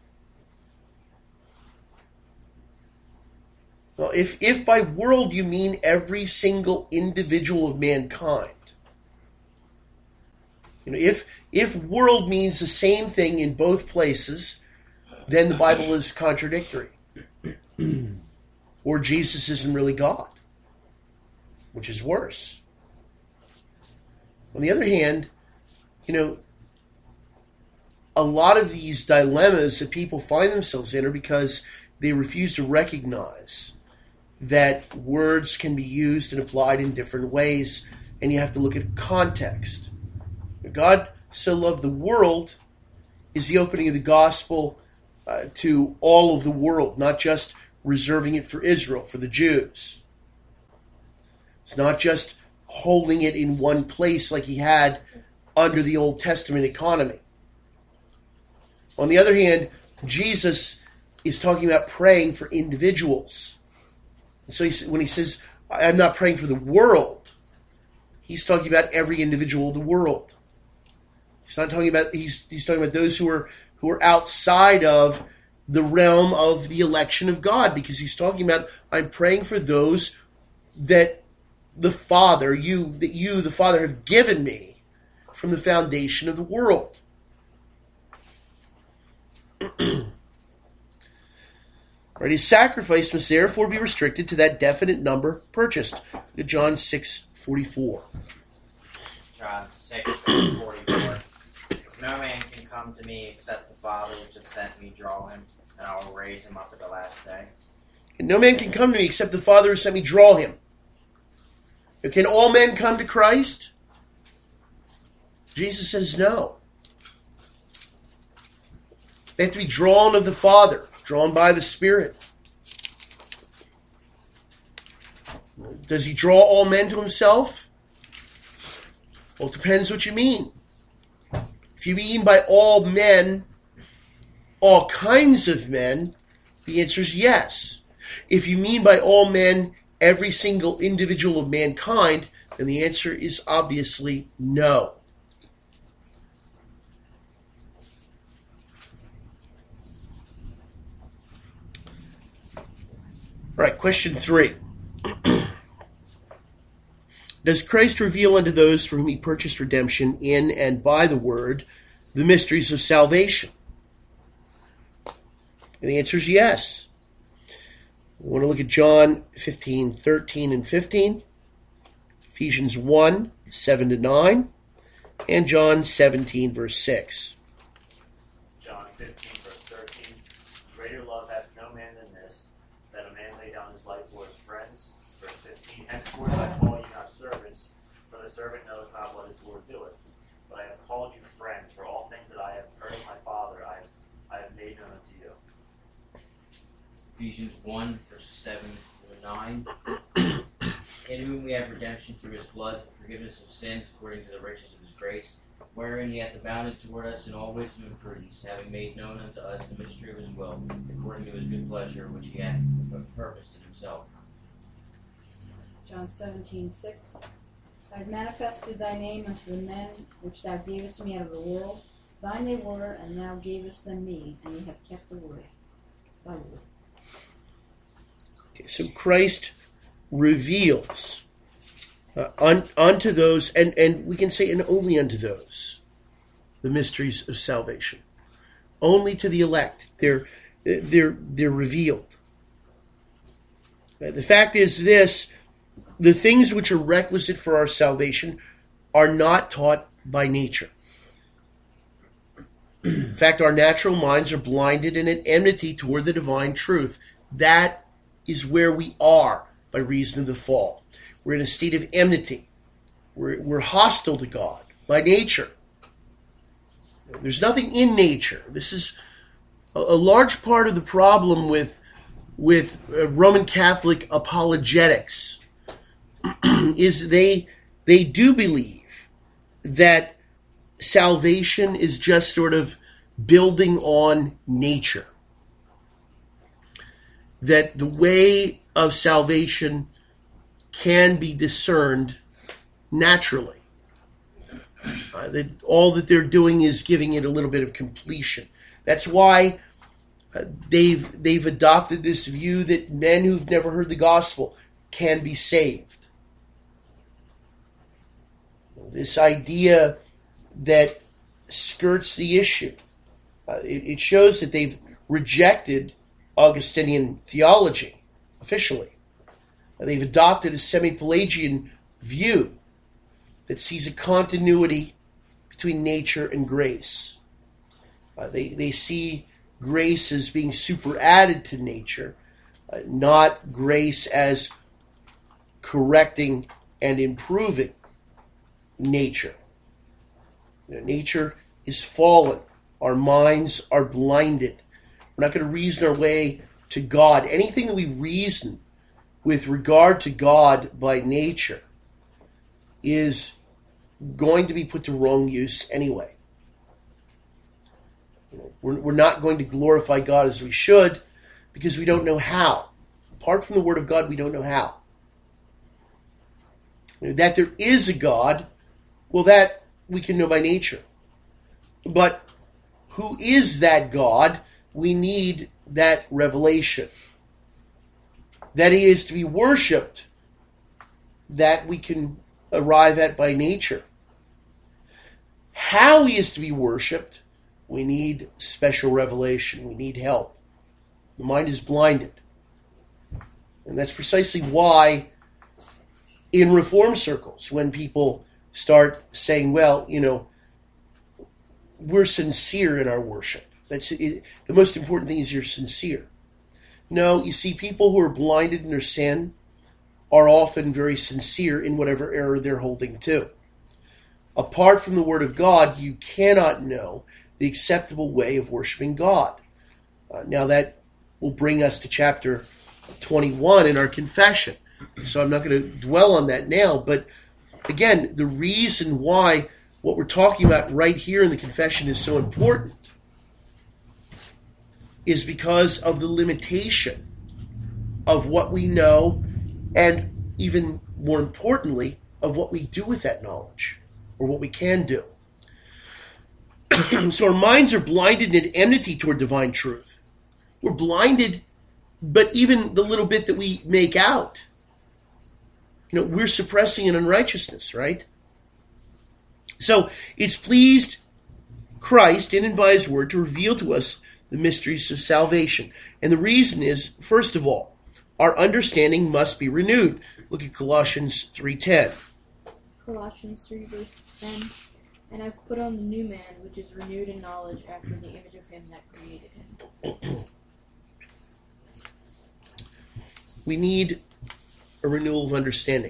Well, if, if by world you mean every single individual of mankind, you know, if if world means the same thing in both places, then the Bible is contradictory. Or Jesus isn't really God, which is worse. On the other hand, you know, a lot of these dilemmas that people find themselves in are because they refuse to recognize that words can be used and applied in different ways, and you have to look at context. God so loved the world is the opening of the gospel uh, to all of the world, not just reserving it for Israel, for the Jews. It's not just holding it in one place like he had under the Old Testament economy. On the other hand, Jesus is talking about praying for individuals. So he, when he says, I'm not praying for the world, he's talking about every individual of the world. He's not talking about, he's, he's talking about those who are, who are outside of the realm of the election of God, because he's talking about, I'm praying for those that the Father, you, that you, the Father, have given me from the foundation of the world. Right, his sacrifice must therefore be restricted to that definite number purchased. Look at John six forty-four. John six forty-four. No man can come to me except the Father which hath sent me draw him, and I will raise him up at the last day. And no man can come to me except the Father who sent me draw him. Now, can all men come to Christ? Jesus says no. They have to be drawn of the Father, drawn by the Spirit. Does he draw all men to himself? Well, it depends what you mean. If you mean by all men, all kinds of men, the answer is yes. If you mean by all men, every single individual of mankind, then the answer is obviously no. All right, question three. Does Christ reveal unto those for whom he purchased redemption in and by the word the mysteries of salvation? And the answer is yes. We want to look at John fifteen, thirteen, and fifteen, Ephesians one, seven to nine, and John seventeen, verse six. John fifteen, verse thirteen. Greater love hath no man than this, that a man lay down his life for his friends. Verse fifteen. Henceforth I call you not servants, for the servant knoweth not what his Lord doeth. But I have called you friends, for all things that I have heard of my Father I have, I have made known unto you. Ephesians one, verses seven to nine. In whom we have redemption through his blood, forgiveness of sins according to the riches of his grace, wherein he hath abounded toward us in all wisdom and prudence, having made known unto us the mystery of his will, according to his good pleasure, which he hath purposed in himself. John seventeen, six. I have manifested thy name unto the men which thou gavest me out of the world. Thine they were, and thou gavest them me, and they have kept the word. Thy word. Okay, so Christ reveals uh, un, unto those, and, and we can say, and only unto those, the mysteries of salvation. Only to the elect. They're, they're, they're revealed. Uh, the fact is this, the things which are requisite for our salvation are not taught by nature. In fact, our natural minds are blinded and at enmity toward the divine truth. That is where we are by reason of the fall. We're in a state of enmity. We're, we're hostile to God by nature. There's nothing in nature. This is a, a large part of the problem with, with uh, Roman Catholic apologetics is they they do believe that salvation is just sort of building on nature. That the way of salvation can be discerned naturally. Uh, that all that they're doing is giving it a little bit of completion. That's why uh, they've they've adopted this view that men who've never heard the gospel can be saved. This idea that skirts the issue. Uh, it, it shows that they've rejected Augustinian theology officially. Uh, they've adopted a semi-Pelagian view that sees a continuity between nature and grace. Uh, they, they see grace as being superadded to nature, uh, not grace as correcting and improving nature. You know, nature is fallen. Our minds are blinded. We're not going to reason our way to God. Anything that we reason with regard to God by nature is going to be put to wrong use anyway. You know, we're, we're not going to glorify God as we should because we don't know how. Apart from the Word of God, we don't know how. You know, that there is a God, well, that we can know by nature. But who is that God? We need that revelation. That he is to be worshipped, that we can arrive at by nature. How he is to be worshipped, we need special revelation. We need help. The mind is blinded. And that's precisely why in Reform circles, when people start saying, well, you know, we're sincere in our worship. That's it. The most important thing is you're sincere. No, you see, people who are blinded in their sin are often very sincere in whatever error they're holding to. Apart from the Word of God, you cannot know the acceptable way of worshiping God. Uh, now that will bring us to chapter twenty-one in our confession. So I'm not going to dwell on that now, but again, the reason why what we're talking about right here in the confession is so important is because of the limitation of what we know, and even more importantly, of what we do with that knowledge, or what we can do. So our minds are blinded in enmity toward divine truth. We're blinded, but even the little bit that we make out, you know, we're suppressing an unrighteousness, right? So it's pleased Christ, in and by his word, to reveal to us the mysteries of salvation. And the reason is, first of all, our understanding must be renewed. Look at Colossians three ten. Colossians three verse ten. And I've put on the new man, which is renewed in knowledge after the image of him that created him. We need a renewal of understanding.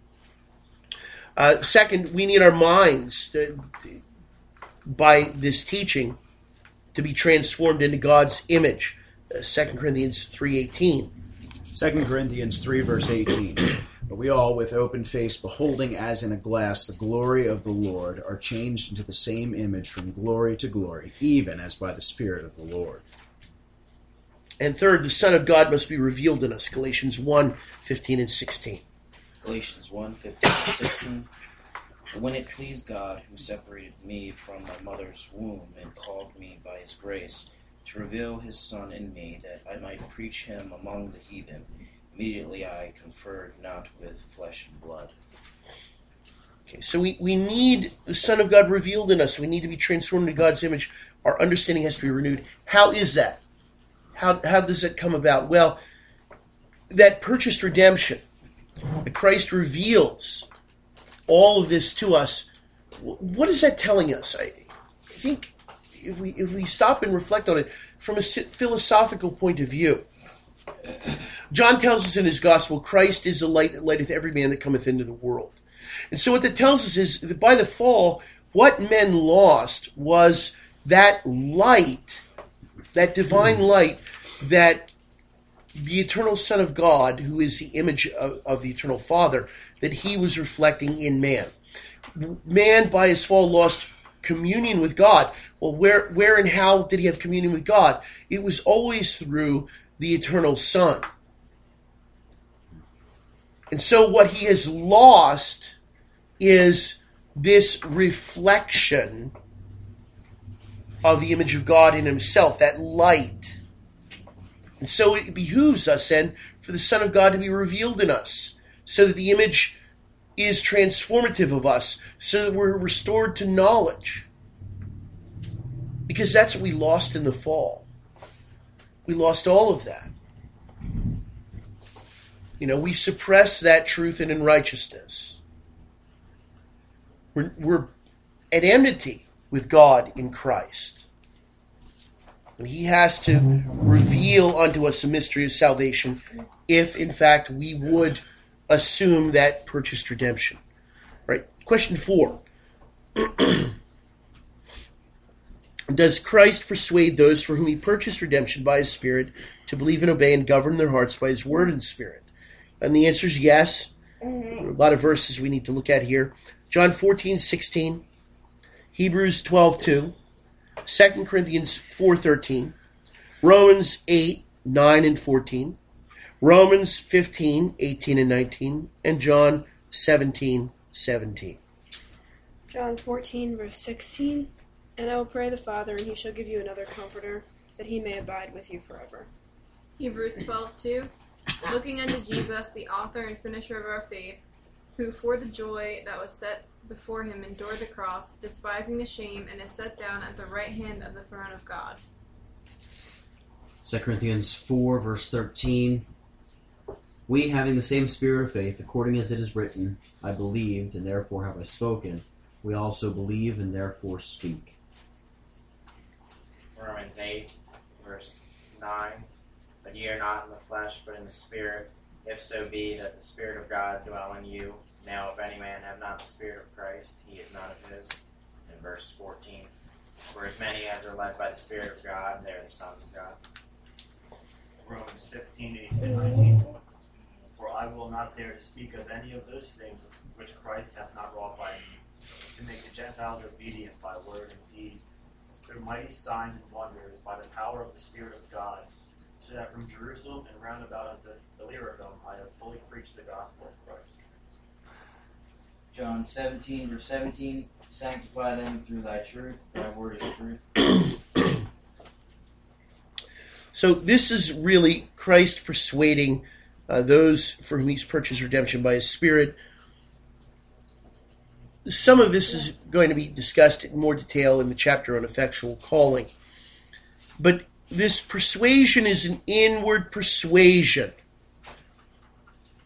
Uh, second, we need our minds, uh, by this teaching, to be transformed into God's image. Uh, Second Corinthians three eighteen. Second Corinthians three, verse eighteen. But we all, with open face, beholding as in a glass the glory of the Lord, are changed into the same image from glory to glory, even as by the Spirit of the Lord. And third, the Son of God must be revealed in us. Galatians one fifteen and sixteen. Galatians one fifteen and sixteen. When it pleased God, who separated me from my mother's womb and called me by his grace, to reveal his Son in me, that I might preach him among the heathen, immediately I conferred not with flesh and blood. Okay, so we, we need the Son of God revealed in us. We need to be transformed into God's image. Our understanding has to be renewed. How is that? How, how does it come about? Well, that purchased redemption, that Christ reveals all of this to us. What is that telling us? I, I think if we if we stop and reflect on it from a philosophical point of view, John tells us in his gospel, Christ is the light that lighteth every man that cometh into the world. And so what that tells us is that by the fall, what men lost was that light, that divine light that the eternal Son of God, who is the image of, of the eternal Father, that he was reflecting in man. Man, by his fall, lost communion with God. Well, where, where and how did he have communion with God? It was always through the eternal Son. And so what he has lost is this reflection of the image of God in himself, that light. And so it behooves us then for the Son of God to be revealed in us, so that the image is transformative of us, so that we're restored to knowledge. Because that's what we lost in the fall. We lost all of that. You know, we suppress that truth and unrighteousness. We're, we're at enmity with God in Christ. And he has to reveal unto us the mystery of salvation if, in fact, we would assume that purchased redemption. Right? Question four. Does Christ persuade those for whom he purchased redemption by his Spirit to believe and obey and govern their hearts by his word and Spirit? And the answer is yes. There are a lot of verses we need to look at here. John fourteen sixteen, Hebrews twelve two, Second Corinthians four thirteen, Romans eight nine and fourteen, Romans fifteen eighteen and nineteen, and John seventeen seventeen. John fourteen, verse sixteen. And I will pray the Father, and he shall give you another Comforter, that he may abide with you forever. Hebrews twelve two. Looking unto Jesus, the author and finisher of our faith, who for the joy that was set before him endured the cross, despising the shame, and is set down at the right hand of the throne of God. Second Corinthians four, verse thirteen. We, having the same spirit of faith, according as it is written, I believed, and therefore have I spoken. We also believe, and therefore speak. Romans eight, verse nine. But ye are not in the flesh, but in the Spirit, if so be that the Spirit of God dwell in you. Now if any man have not the Spirit of Christ, he is none of his. In verse fourteen. For as many as are led by the Spirit of God, they are the sons of God. Romans fifteen, eighteen and nineteen. For I will not dare to speak of any of those things which Christ hath not wrought by me, to make the Gentiles obedient by word and deed, through mighty signs and wonders, by the power of the Spirit of God, so that from Jerusalem and round about unto Illyricum I have fully preached the gospel of Christ. John seventeen, verse seventeen, sanctify them through thy truth, thy word is truth. So this is really Christ persuading uh, those for whom he's purchased redemption by his Spirit. Some of this is going to be discussed in more detail in the chapter on effectual calling. But this persuasion is an inward persuasion.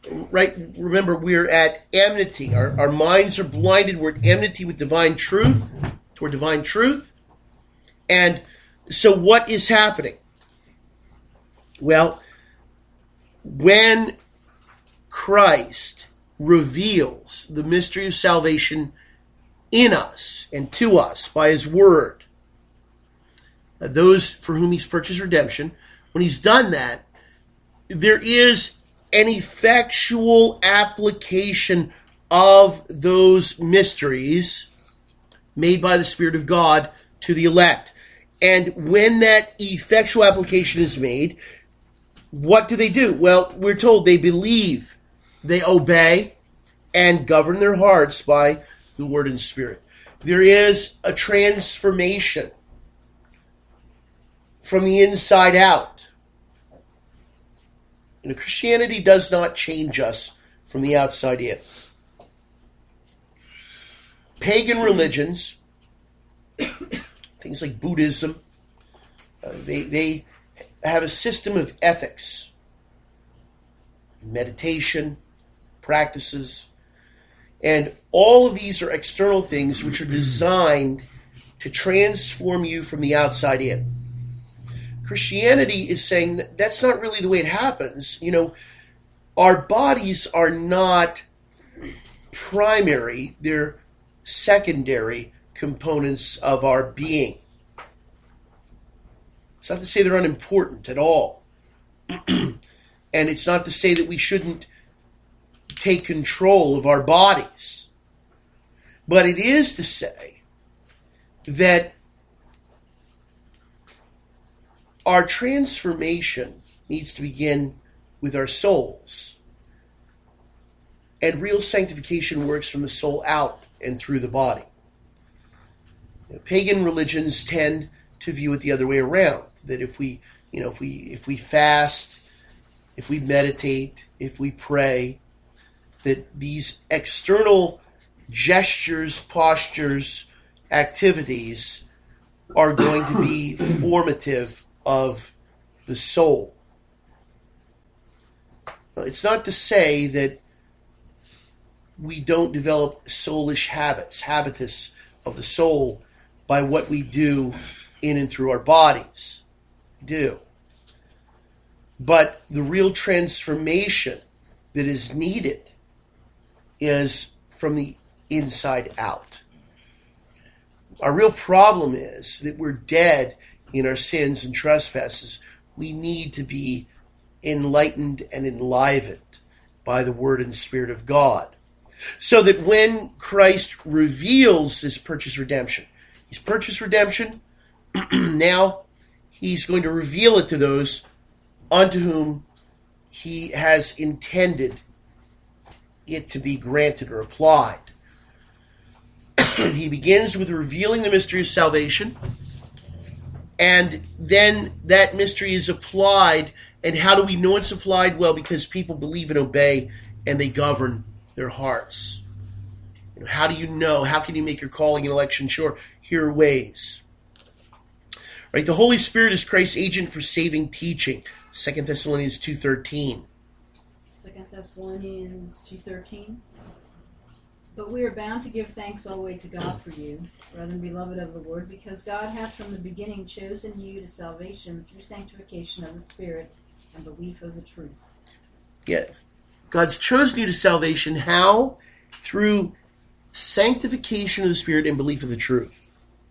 right? Remember, we're at enmity. Our, our minds are blinded. We're at enmity with divine truth, toward divine truth. And so what is happening? Well, when Christ reveals the mystery of salvation in us and to us by his word, those for whom he's purchased redemption, when he's done that, there is an effectual application of those mysteries made by the Spirit of God to the elect. And when that effectual application is made, what do they do? Well, we're told they believe, they obey, and govern their hearts by the Word and Spirit. There is a transformation from the inside out. You know, Christianity does not change us from the outside in. Pagan religions, things like Buddhism, uh, they, they have a system of ethics, meditation, practices, and all of these are external things which are designed to transform you from the outside in. Christianity is saying that that's not really the way it happens. You know, our bodies are not primary, they're secondary components of our being. It's not to say they're unimportant at all. And it's not to say that we shouldn't take control of our bodies. But it is to say that our transformation needs to begin with our souls. And real sanctification works from the soul out and through the body. You know, pagan religions tend to view it the other way around. That if we, you know, if we if we fast, if we meditate, if we pray, that these external gestures, postures, activities are going to be formative of the soul. It's not to say that we don't develop soulish habits, habitus of the soul by what we do in and through our bodies. We do. But the real transformation that is needed is from the inside out. Our real problem is that we're dead in our sins and trespasses. We need to be enlightened and enlivened by the Word and Spirit of God. So that when Christ reveals his purchased redemption, he's purchased redemption, now he's going to reveal it to those unto whom he has intended it to be granted or applied. He begins with revealing the mystery of salvation, and then that mystery is applied. And how do we know it's applied? Well, because people believe and obey, and they govern their hearts. You know, how do you know? How can you make your calling and election sure? Here are ways. Right? The Holy Spirit is Christ's agent for saving teaching. Second Thessalonians two thirteen. Second Thessalonians two thirteen. But we are bound to give thanks always to God for you, brethren beloved of the Lord, because God hath from the beginning chosen you to salvation through sanctification of the Spirit and belief of the truth. Yes. God's chosen you to salvation. How? Through sanctification of the Spirit and belief of the truth.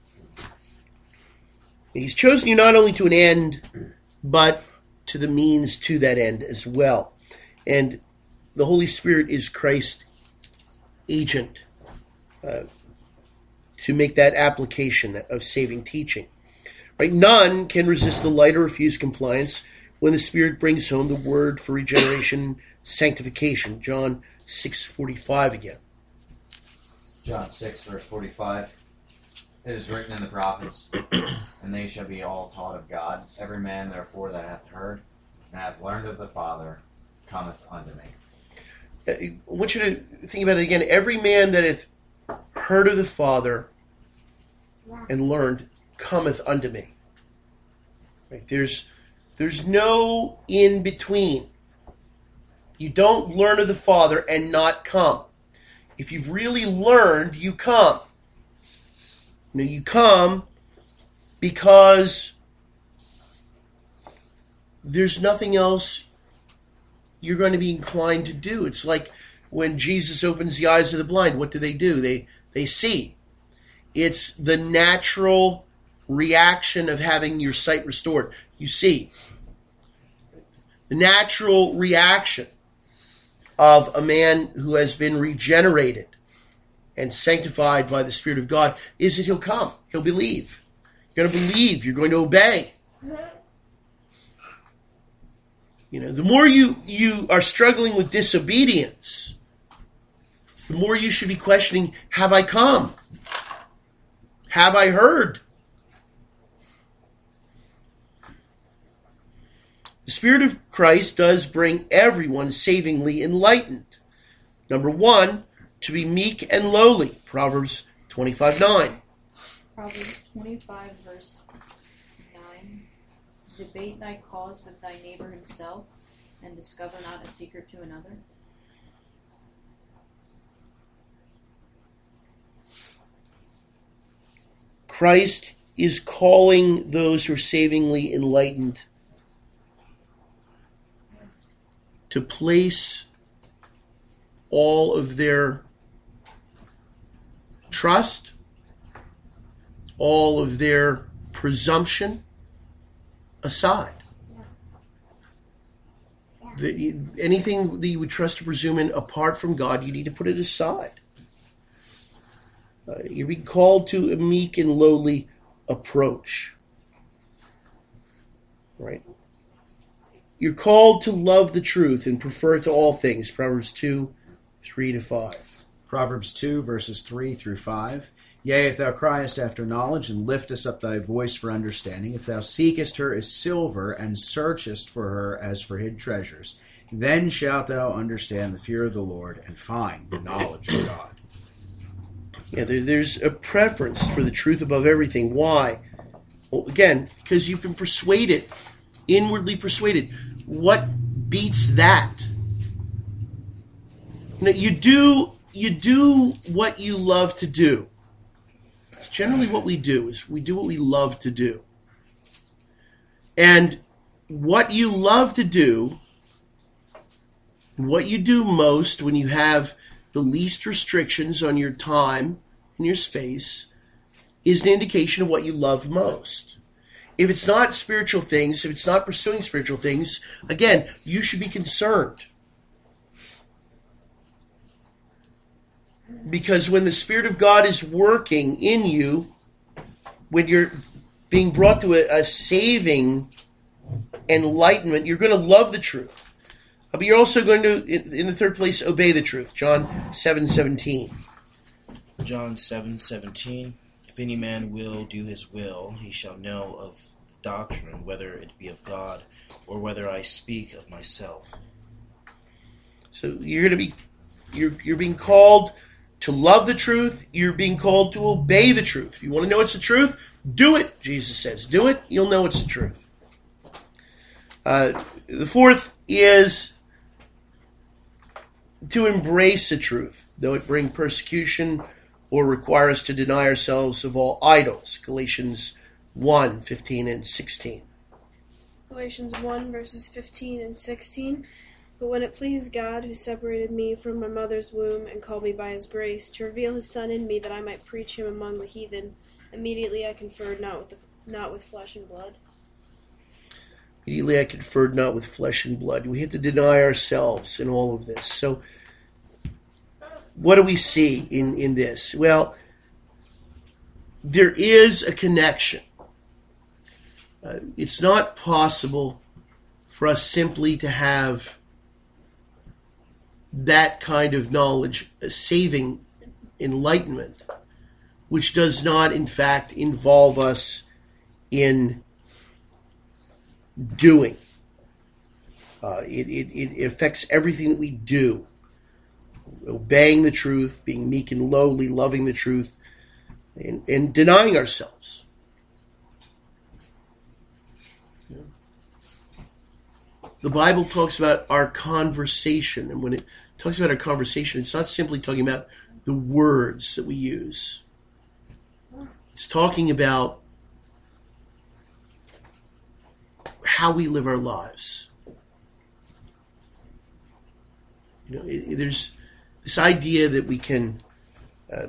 He's chosen you not only to an end, but to the means to that end as well. And the Holy Spirit is Christ's agent uh, to make that application of saving teaching. Right? None can resist the light or refuse compliance when the Spirit brings home the word for regeneration, sanctification. John six forty-five again. John six, verse forty-five. It is written in the prophets, and they shall be all taught of God. Every man, therefore, that hath heard and hath learned of the Father cometh unto me. I want you to think about it again. Every man that hath heard of the Father and learned cometh unto me. Right? There's, there's no in between. You don't learn of the Father and not come. If you've really learned, you come. You know, you come because there's nothing else you're going to be inclined to do. It's like when Jesus opens the eyes of the blind, what do they do? They they see. It's the natural reaction of having your sight restored. You see. The natural reaction of a man who has been regenerated and sanctified by the Spirit of God is that he'll come. He'll believe. You're going to believe. You're going to obey. You know, the more you, you are struggling with disobedience, the more you should be questioning, have I come? Have I heard? The Spirit of Christ does bring everyone savingly enlightened. Number one, to be meek and lowly. Proverbs twenty-five nine. Proverbs twenty-five, verse nine. Debate thy cause with thy neighbor himself, and discover not a secret to another. Christ is calling those who are savingly enlightened to place all of their trust, all of their presumption aside. The, anything that you would trust or presume in apart from God, you need to put it aside. Uh, you're being called to a meek and lowly approach. Right? You're called to love the truth and prefer it to all things. Proverbs two, three to five. Proverbs two, verses three through five. Yea, if thou criest after knowledge, and liftest up thy voice for understanding, if thou seekest her as silver, and searchest for her as for hid treasures, then shalt thou understand the fear of the Lord, and find the knowledge of God. Yeah, there, there's a preference for the truth above everything. Why? Well, again, because you've been persuaded, inwardly persuaded. What beats that? You know, you do you do what you love to do. It's generally what we do, is we do what we love to do. And what you love to do, and what you do most when you have the least restrictions on your time and your space, is an indication of what you love most. If it's not spiritual things, if it's not pursuing spiritual things, again, you should be concerned. Because when the Spirit of God is working in you, when you're being brought to a, a saving enlightenment, you're going to love the truth. But you're also going to, in the third place, obey the truth. John seven seventeen. John seven seventeen. If any man will do his will, he shall know of the doctrine, whether it be of God, or whether I speak of myself. So you're going to be, you're you're being called to love the truth. You're being called to obey the truth. If you want to know it's the truth, do it. Jesus says, do it. You'll know it's the truth. Uh, the fourth is to embrace the truth, though it bring persecution or require us to deny ourselves of all idols. Galatians one, fifteen and sixteen. Galatians one, verses fifteen and sixteen. But when it pleased God, who separated me from my mother's womb and called me by his grace, to reveal his Son in me that I might preach him among the heathen, immediately I conferred not with the, not with flesh and blood. Immediately I conferred not with flesh and blood. We have to deny ourselves in all of this. So what do we see in, in this? Well, there is a connection. Uh, it's not possible for us simply to have that kind of knowledge, a saving enlightenment, which does not, in fact, involve us in doing. Uh, it, it, it affects everything that we do. Obeying the truth, being meek and lowly, loving the truth, and, and denying ourselves. the Bible talks about our conversation. And when it talks about our conversation, it's not simply talking about the words that we use. It's talking about how we live our lives. You know, it, there's this idea that we can uh,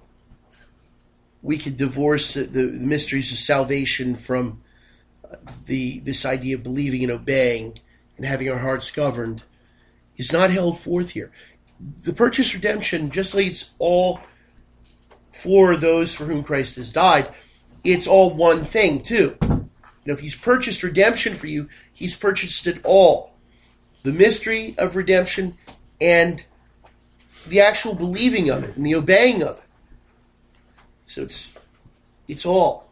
we can divorce the, the mysteries of salvation from uh, the this idea of believing and obeying and having our hearts governed is not held forth here. The purchase redemption just leads all for those for whom Christ has died. It's all one thing too. You know, if he's purchased redemption for you, he's purchased it all. The mystery of redemption and the actual believing of it and the obeying of it. So it's it's all.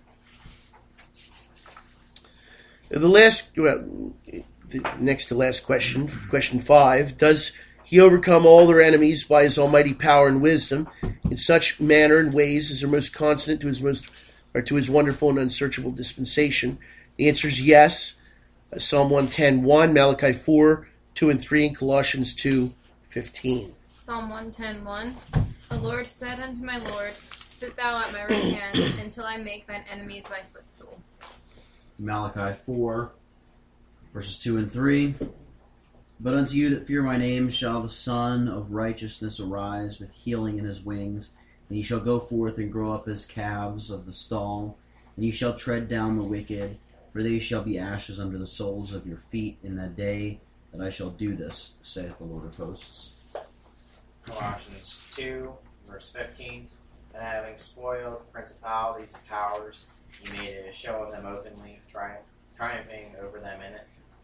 The last, well, the next to last question, question five, does he overcome all their enemies by his almighty power and wisdom in such manner and ways as are most consonant to his most or to his wonderful and unsearchable dispensation? The answer is yes. Uh, Psalm one ten one, Malachi four two and three, and Colossians two fifteen. Psalm one ten one. The Lord said unto my Lord, sit thou at my right hand until I make thine enemies thy footstool. Malachi four, verses two and three. But unto you that fear my name shall the Son of Righteousness arise with healing in his wings, and ye shall go forth and grow up as calves of the stall, and ye shall tread down the wicked, for they shall be ashes under the soles of your feet in that day that I shall do this, saith the Lord of hosts. Colossians two, verse fifteen. And having spoiled principalities and powers, he made a show of them openly, tri- triumphing over them in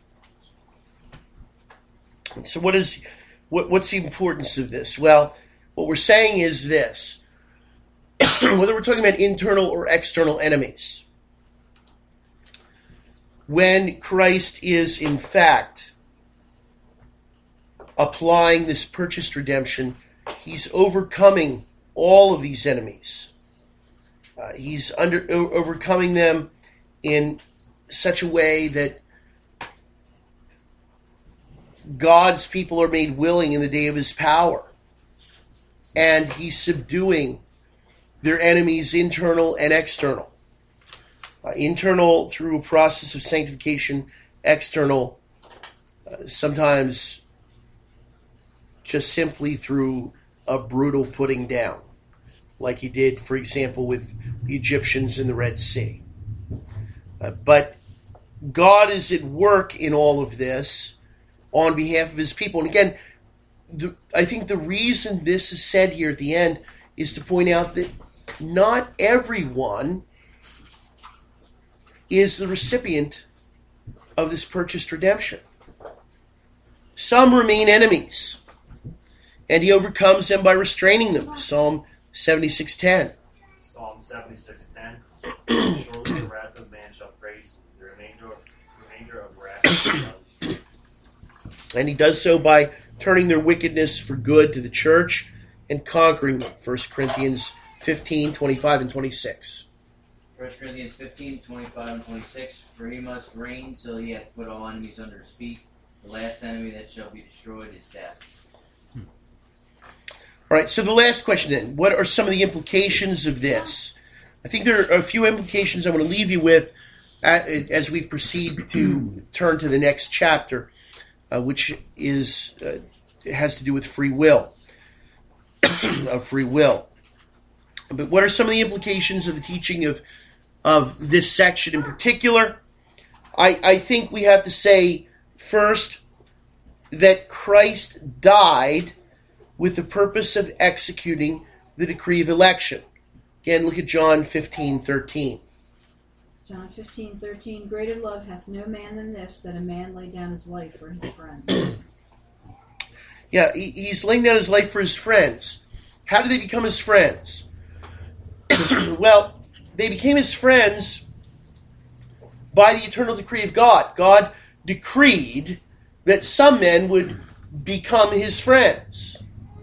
it. So what is what, what's the importance of this? Well, what we're saying is this. Whether we're talking about internal or external enemies, when Christ is in fact applying this purchased redemption, he's overcoming all of these enemies. Uh, he's under o- overcoming them in such a way that God's people are made willing in the day of his power. And he's subduing their enemies, internal and external. Uh, internal through a process of sanctification, external uh, sometimes just simply through a brutal putting down, like he did, for example, with the Egyptians in the Red Sea. Uh, but God is at work in all of this on behalf of his people. And again, the, I think the reason this is said here at the end is to point out that not everyone is the recipient of this purchased redemption. Some remain enemies, and he overcomes them by restraining them. Psalm seventy-six ten. Psalm seventy-six ten. Surely the wrath of man shall praise the remainder of, remainder of wrath. And he does so by turning their wickedness for good to the church and conquering them. First Corinthians fifteen twenty-five and twenty-six. First Corinthians fifteen twenty-five and twenty-six. For he must reign till he hath put all enemies under his feet. The last enemy that shall be destroyed is death. All right, so the last question then. What are some of the implications of this? I think there are a few implications I want to leave you with as we proceed to turn to the next chapter, uh, which is uh, has to do with free will, of free will. But what are some of the implications of the teaching of of this section in particular? I, I think we have to say first that Christ died with the purpose of executing the decree of election. Again, look at John fifteen thirteen. John fifteen thirteen. Greater love hath no man than this, that a man lay down his life for his friends. Yeah, he, he's laying down his life for his friends. How did they become his friends? Well, they became his friends by the eternal decree of God. God decreed that some men would become his friends.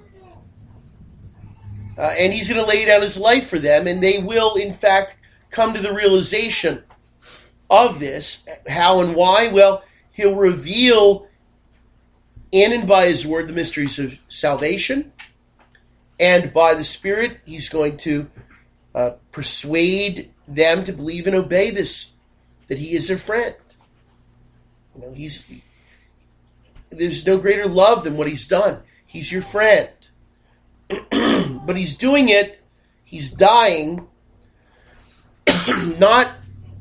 Uh, and he's going to lay down his life for them, and they will, in fact, come to the realization of this. How and why? Well, He'll reveal in and by his word the mysteries of salvation. And by the Spirit, he's going to uh, persuade them to believe and obey this, that he is their friend. You know, he's there's no greater love than what he's done. He's your friend. But he's doing it, he's dying, not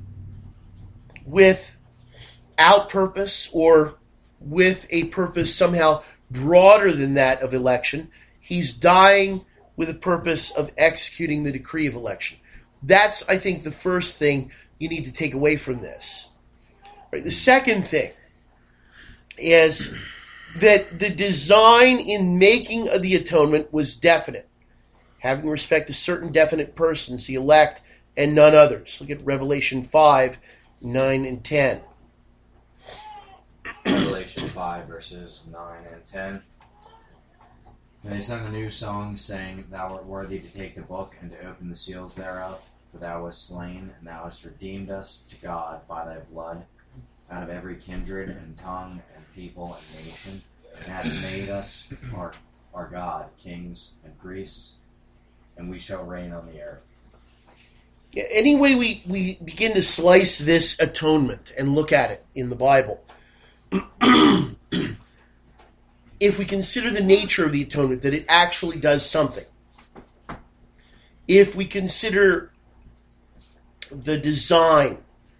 without purpose or with a purpose somehow broader than that of election. He's dying with a purpose of executing the decree of election. That's, I think, the first thing you need to take away from this. Right? The second thing is that the design in making of the atonement was definite, having respect to certain definite persons, the elect, and none others. Look at Revelation five, nine, and ten. Revelation five, verses nine and ten. And they sung a new song, saying, Thou art worthy to take the book and to open the seals thereof, for thou wast slain, and thou hast redeemed us to God by thy blood, out of every kindred and tongue and people and nation, and hast made us, our, our God, kings and priests, and we shall reign on the earth. Yeah, any way we, we begin to slice this atonement and look at it in the Bible, if we consider the nature of the atonement, that it actually does something, if we consider the design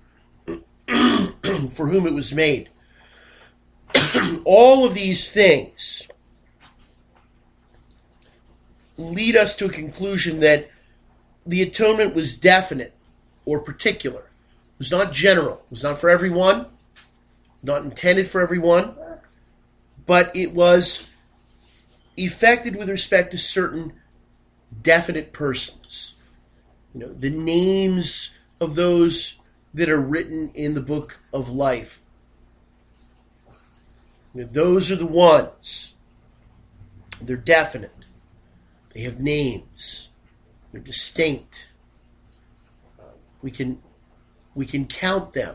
for whom it was made, all of these things lead us to a conclusion that the atonement was definite or particular. It was not general. It was not for everyone, not intended for everyone, but it was effected with respect to certain definite persons. You know, the names of those that are written in the book of life. You know, those are the ones. They're definite. They have names. They're distinct. Uh, we can we can count them.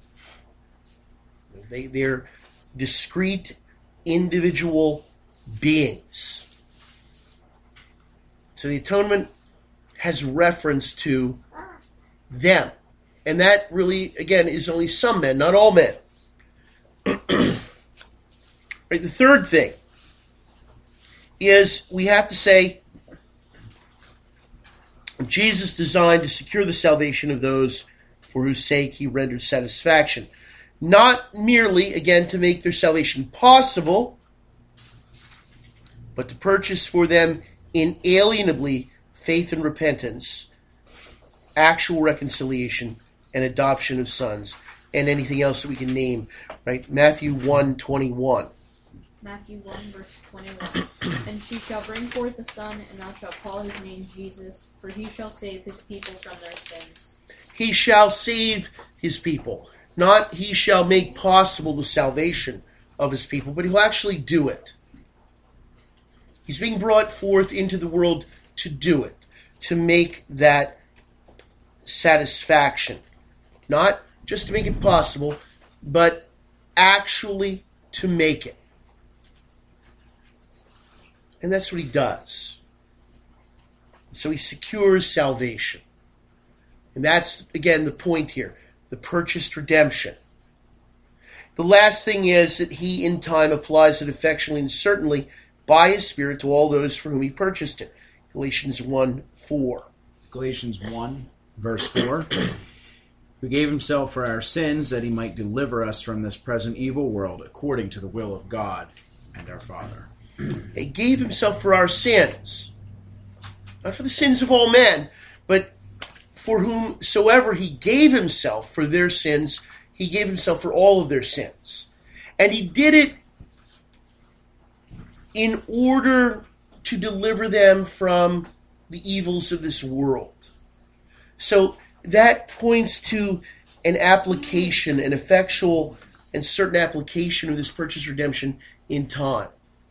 They they're discrete individual beings. So the atonement has reference to them. And that really, again, is only some men, not all men. Right, the third thing is we have to say Jesus designed to secure the salvation of those for whose sake he rendered satisfaction. Not merely, again, to make their salvation possible, but to purchase for them inalienably faith and repentance, actual reconciliation, and adoption of sons, and anything else that we can name. Right? Matthew one twenty-one. Matthew one, verse twenty-one. And she shall bring forth a son, and thou shalt call his name Jesus, for he shall save his people from their sins. He shall save his people. Not he shall make possible the salvation of his people, but he'll actually do it. He's being brought forth into the world to do it, to make that satisfaction. Not just to make it possible, but actually to make it. And that's what he does. So he secures salvation. And that's, again, the point here. The purchased redemption. The last thing is that he, in time, applies it effectually and certainly by his Spirit to all those for whom he purchased it. Galatians one four. Galatians one, verse four. Who gave himself for our sins that he might deliver us from this present evil world according to the will of God and our Father. He gave himself for our sins. Not for the sins of all men, but for whomsoever he gave himself for their sins, he gave himself for all of their sins. And he did it in order to deliver them from the evils of this world. So that points to an application, an effectual and certain application of this purchase redemption in time.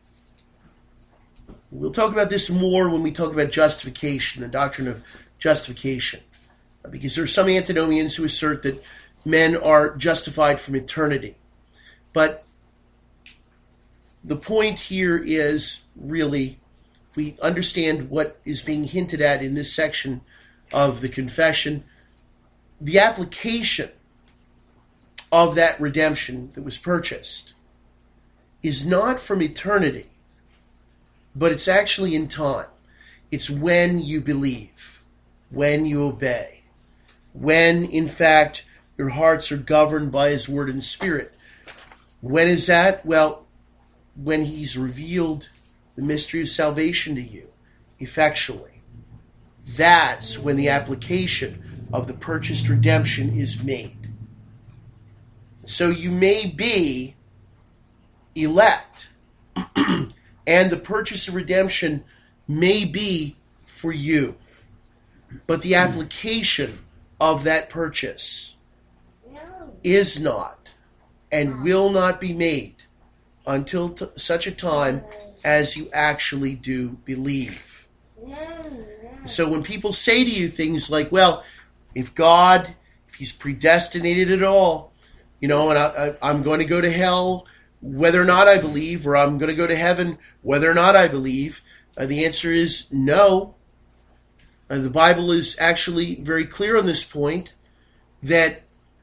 We'll talk about this more when we talk about justification, the doctrine of justification. Because there are some antinomians who assert that men are justified from eternity. But the point here is really, if we understand what is being hinted at in this section of the confession, the application of that redemption that was purchased is not from eternity, but it's actually in time. It's when you believe, when you obey, when, in fact, your hearts are governed by His Word and Spirit. When is that? Well, when He's revealed the mystery of salvation to you effectually. That's when the application of the purchased redemption is made. So you may be elect, and the purchase of redemption may be for you, but the application of that purchase is not and will not be made until t- such a time as you actually do believe. So when people say to you things like, well, if God, if He's predestinated it all, you know, and I, I, I'm going to go to hell whether or not I believe, or I'm going to go to heaven whether or not I believe, uh, the answer is no. Uh, the Bible is actually very clear on this point, that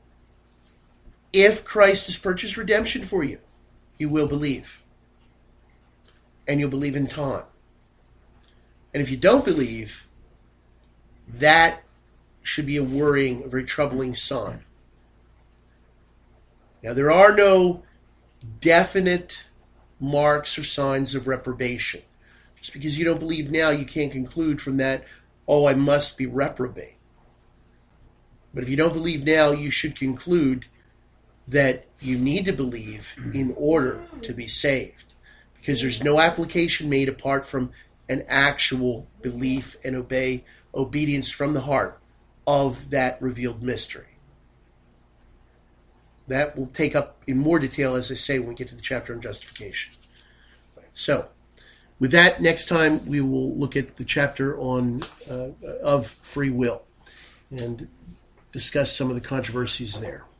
if Christ has purchased redemption for you, you will believe. And you'll believe in time. And if you don't believe, that should be a worrying, a very troubling sign. Now, there are no definite marks or signs of reprobation. Just because you don't believe now, you can't conclude from that, oh, I must be reprobate. But if you don't believe now, you should conclude that you need to believe in order to be saved. Because there's no application made apart from an actual belief and obey obedience from the heart of that revealed mystery. That we'll take up in more detail, as I say, when we get to the chapter on justification. Right. So, with that, next time we will look at the chapter on uh, of free will and discuss some of the controversies there.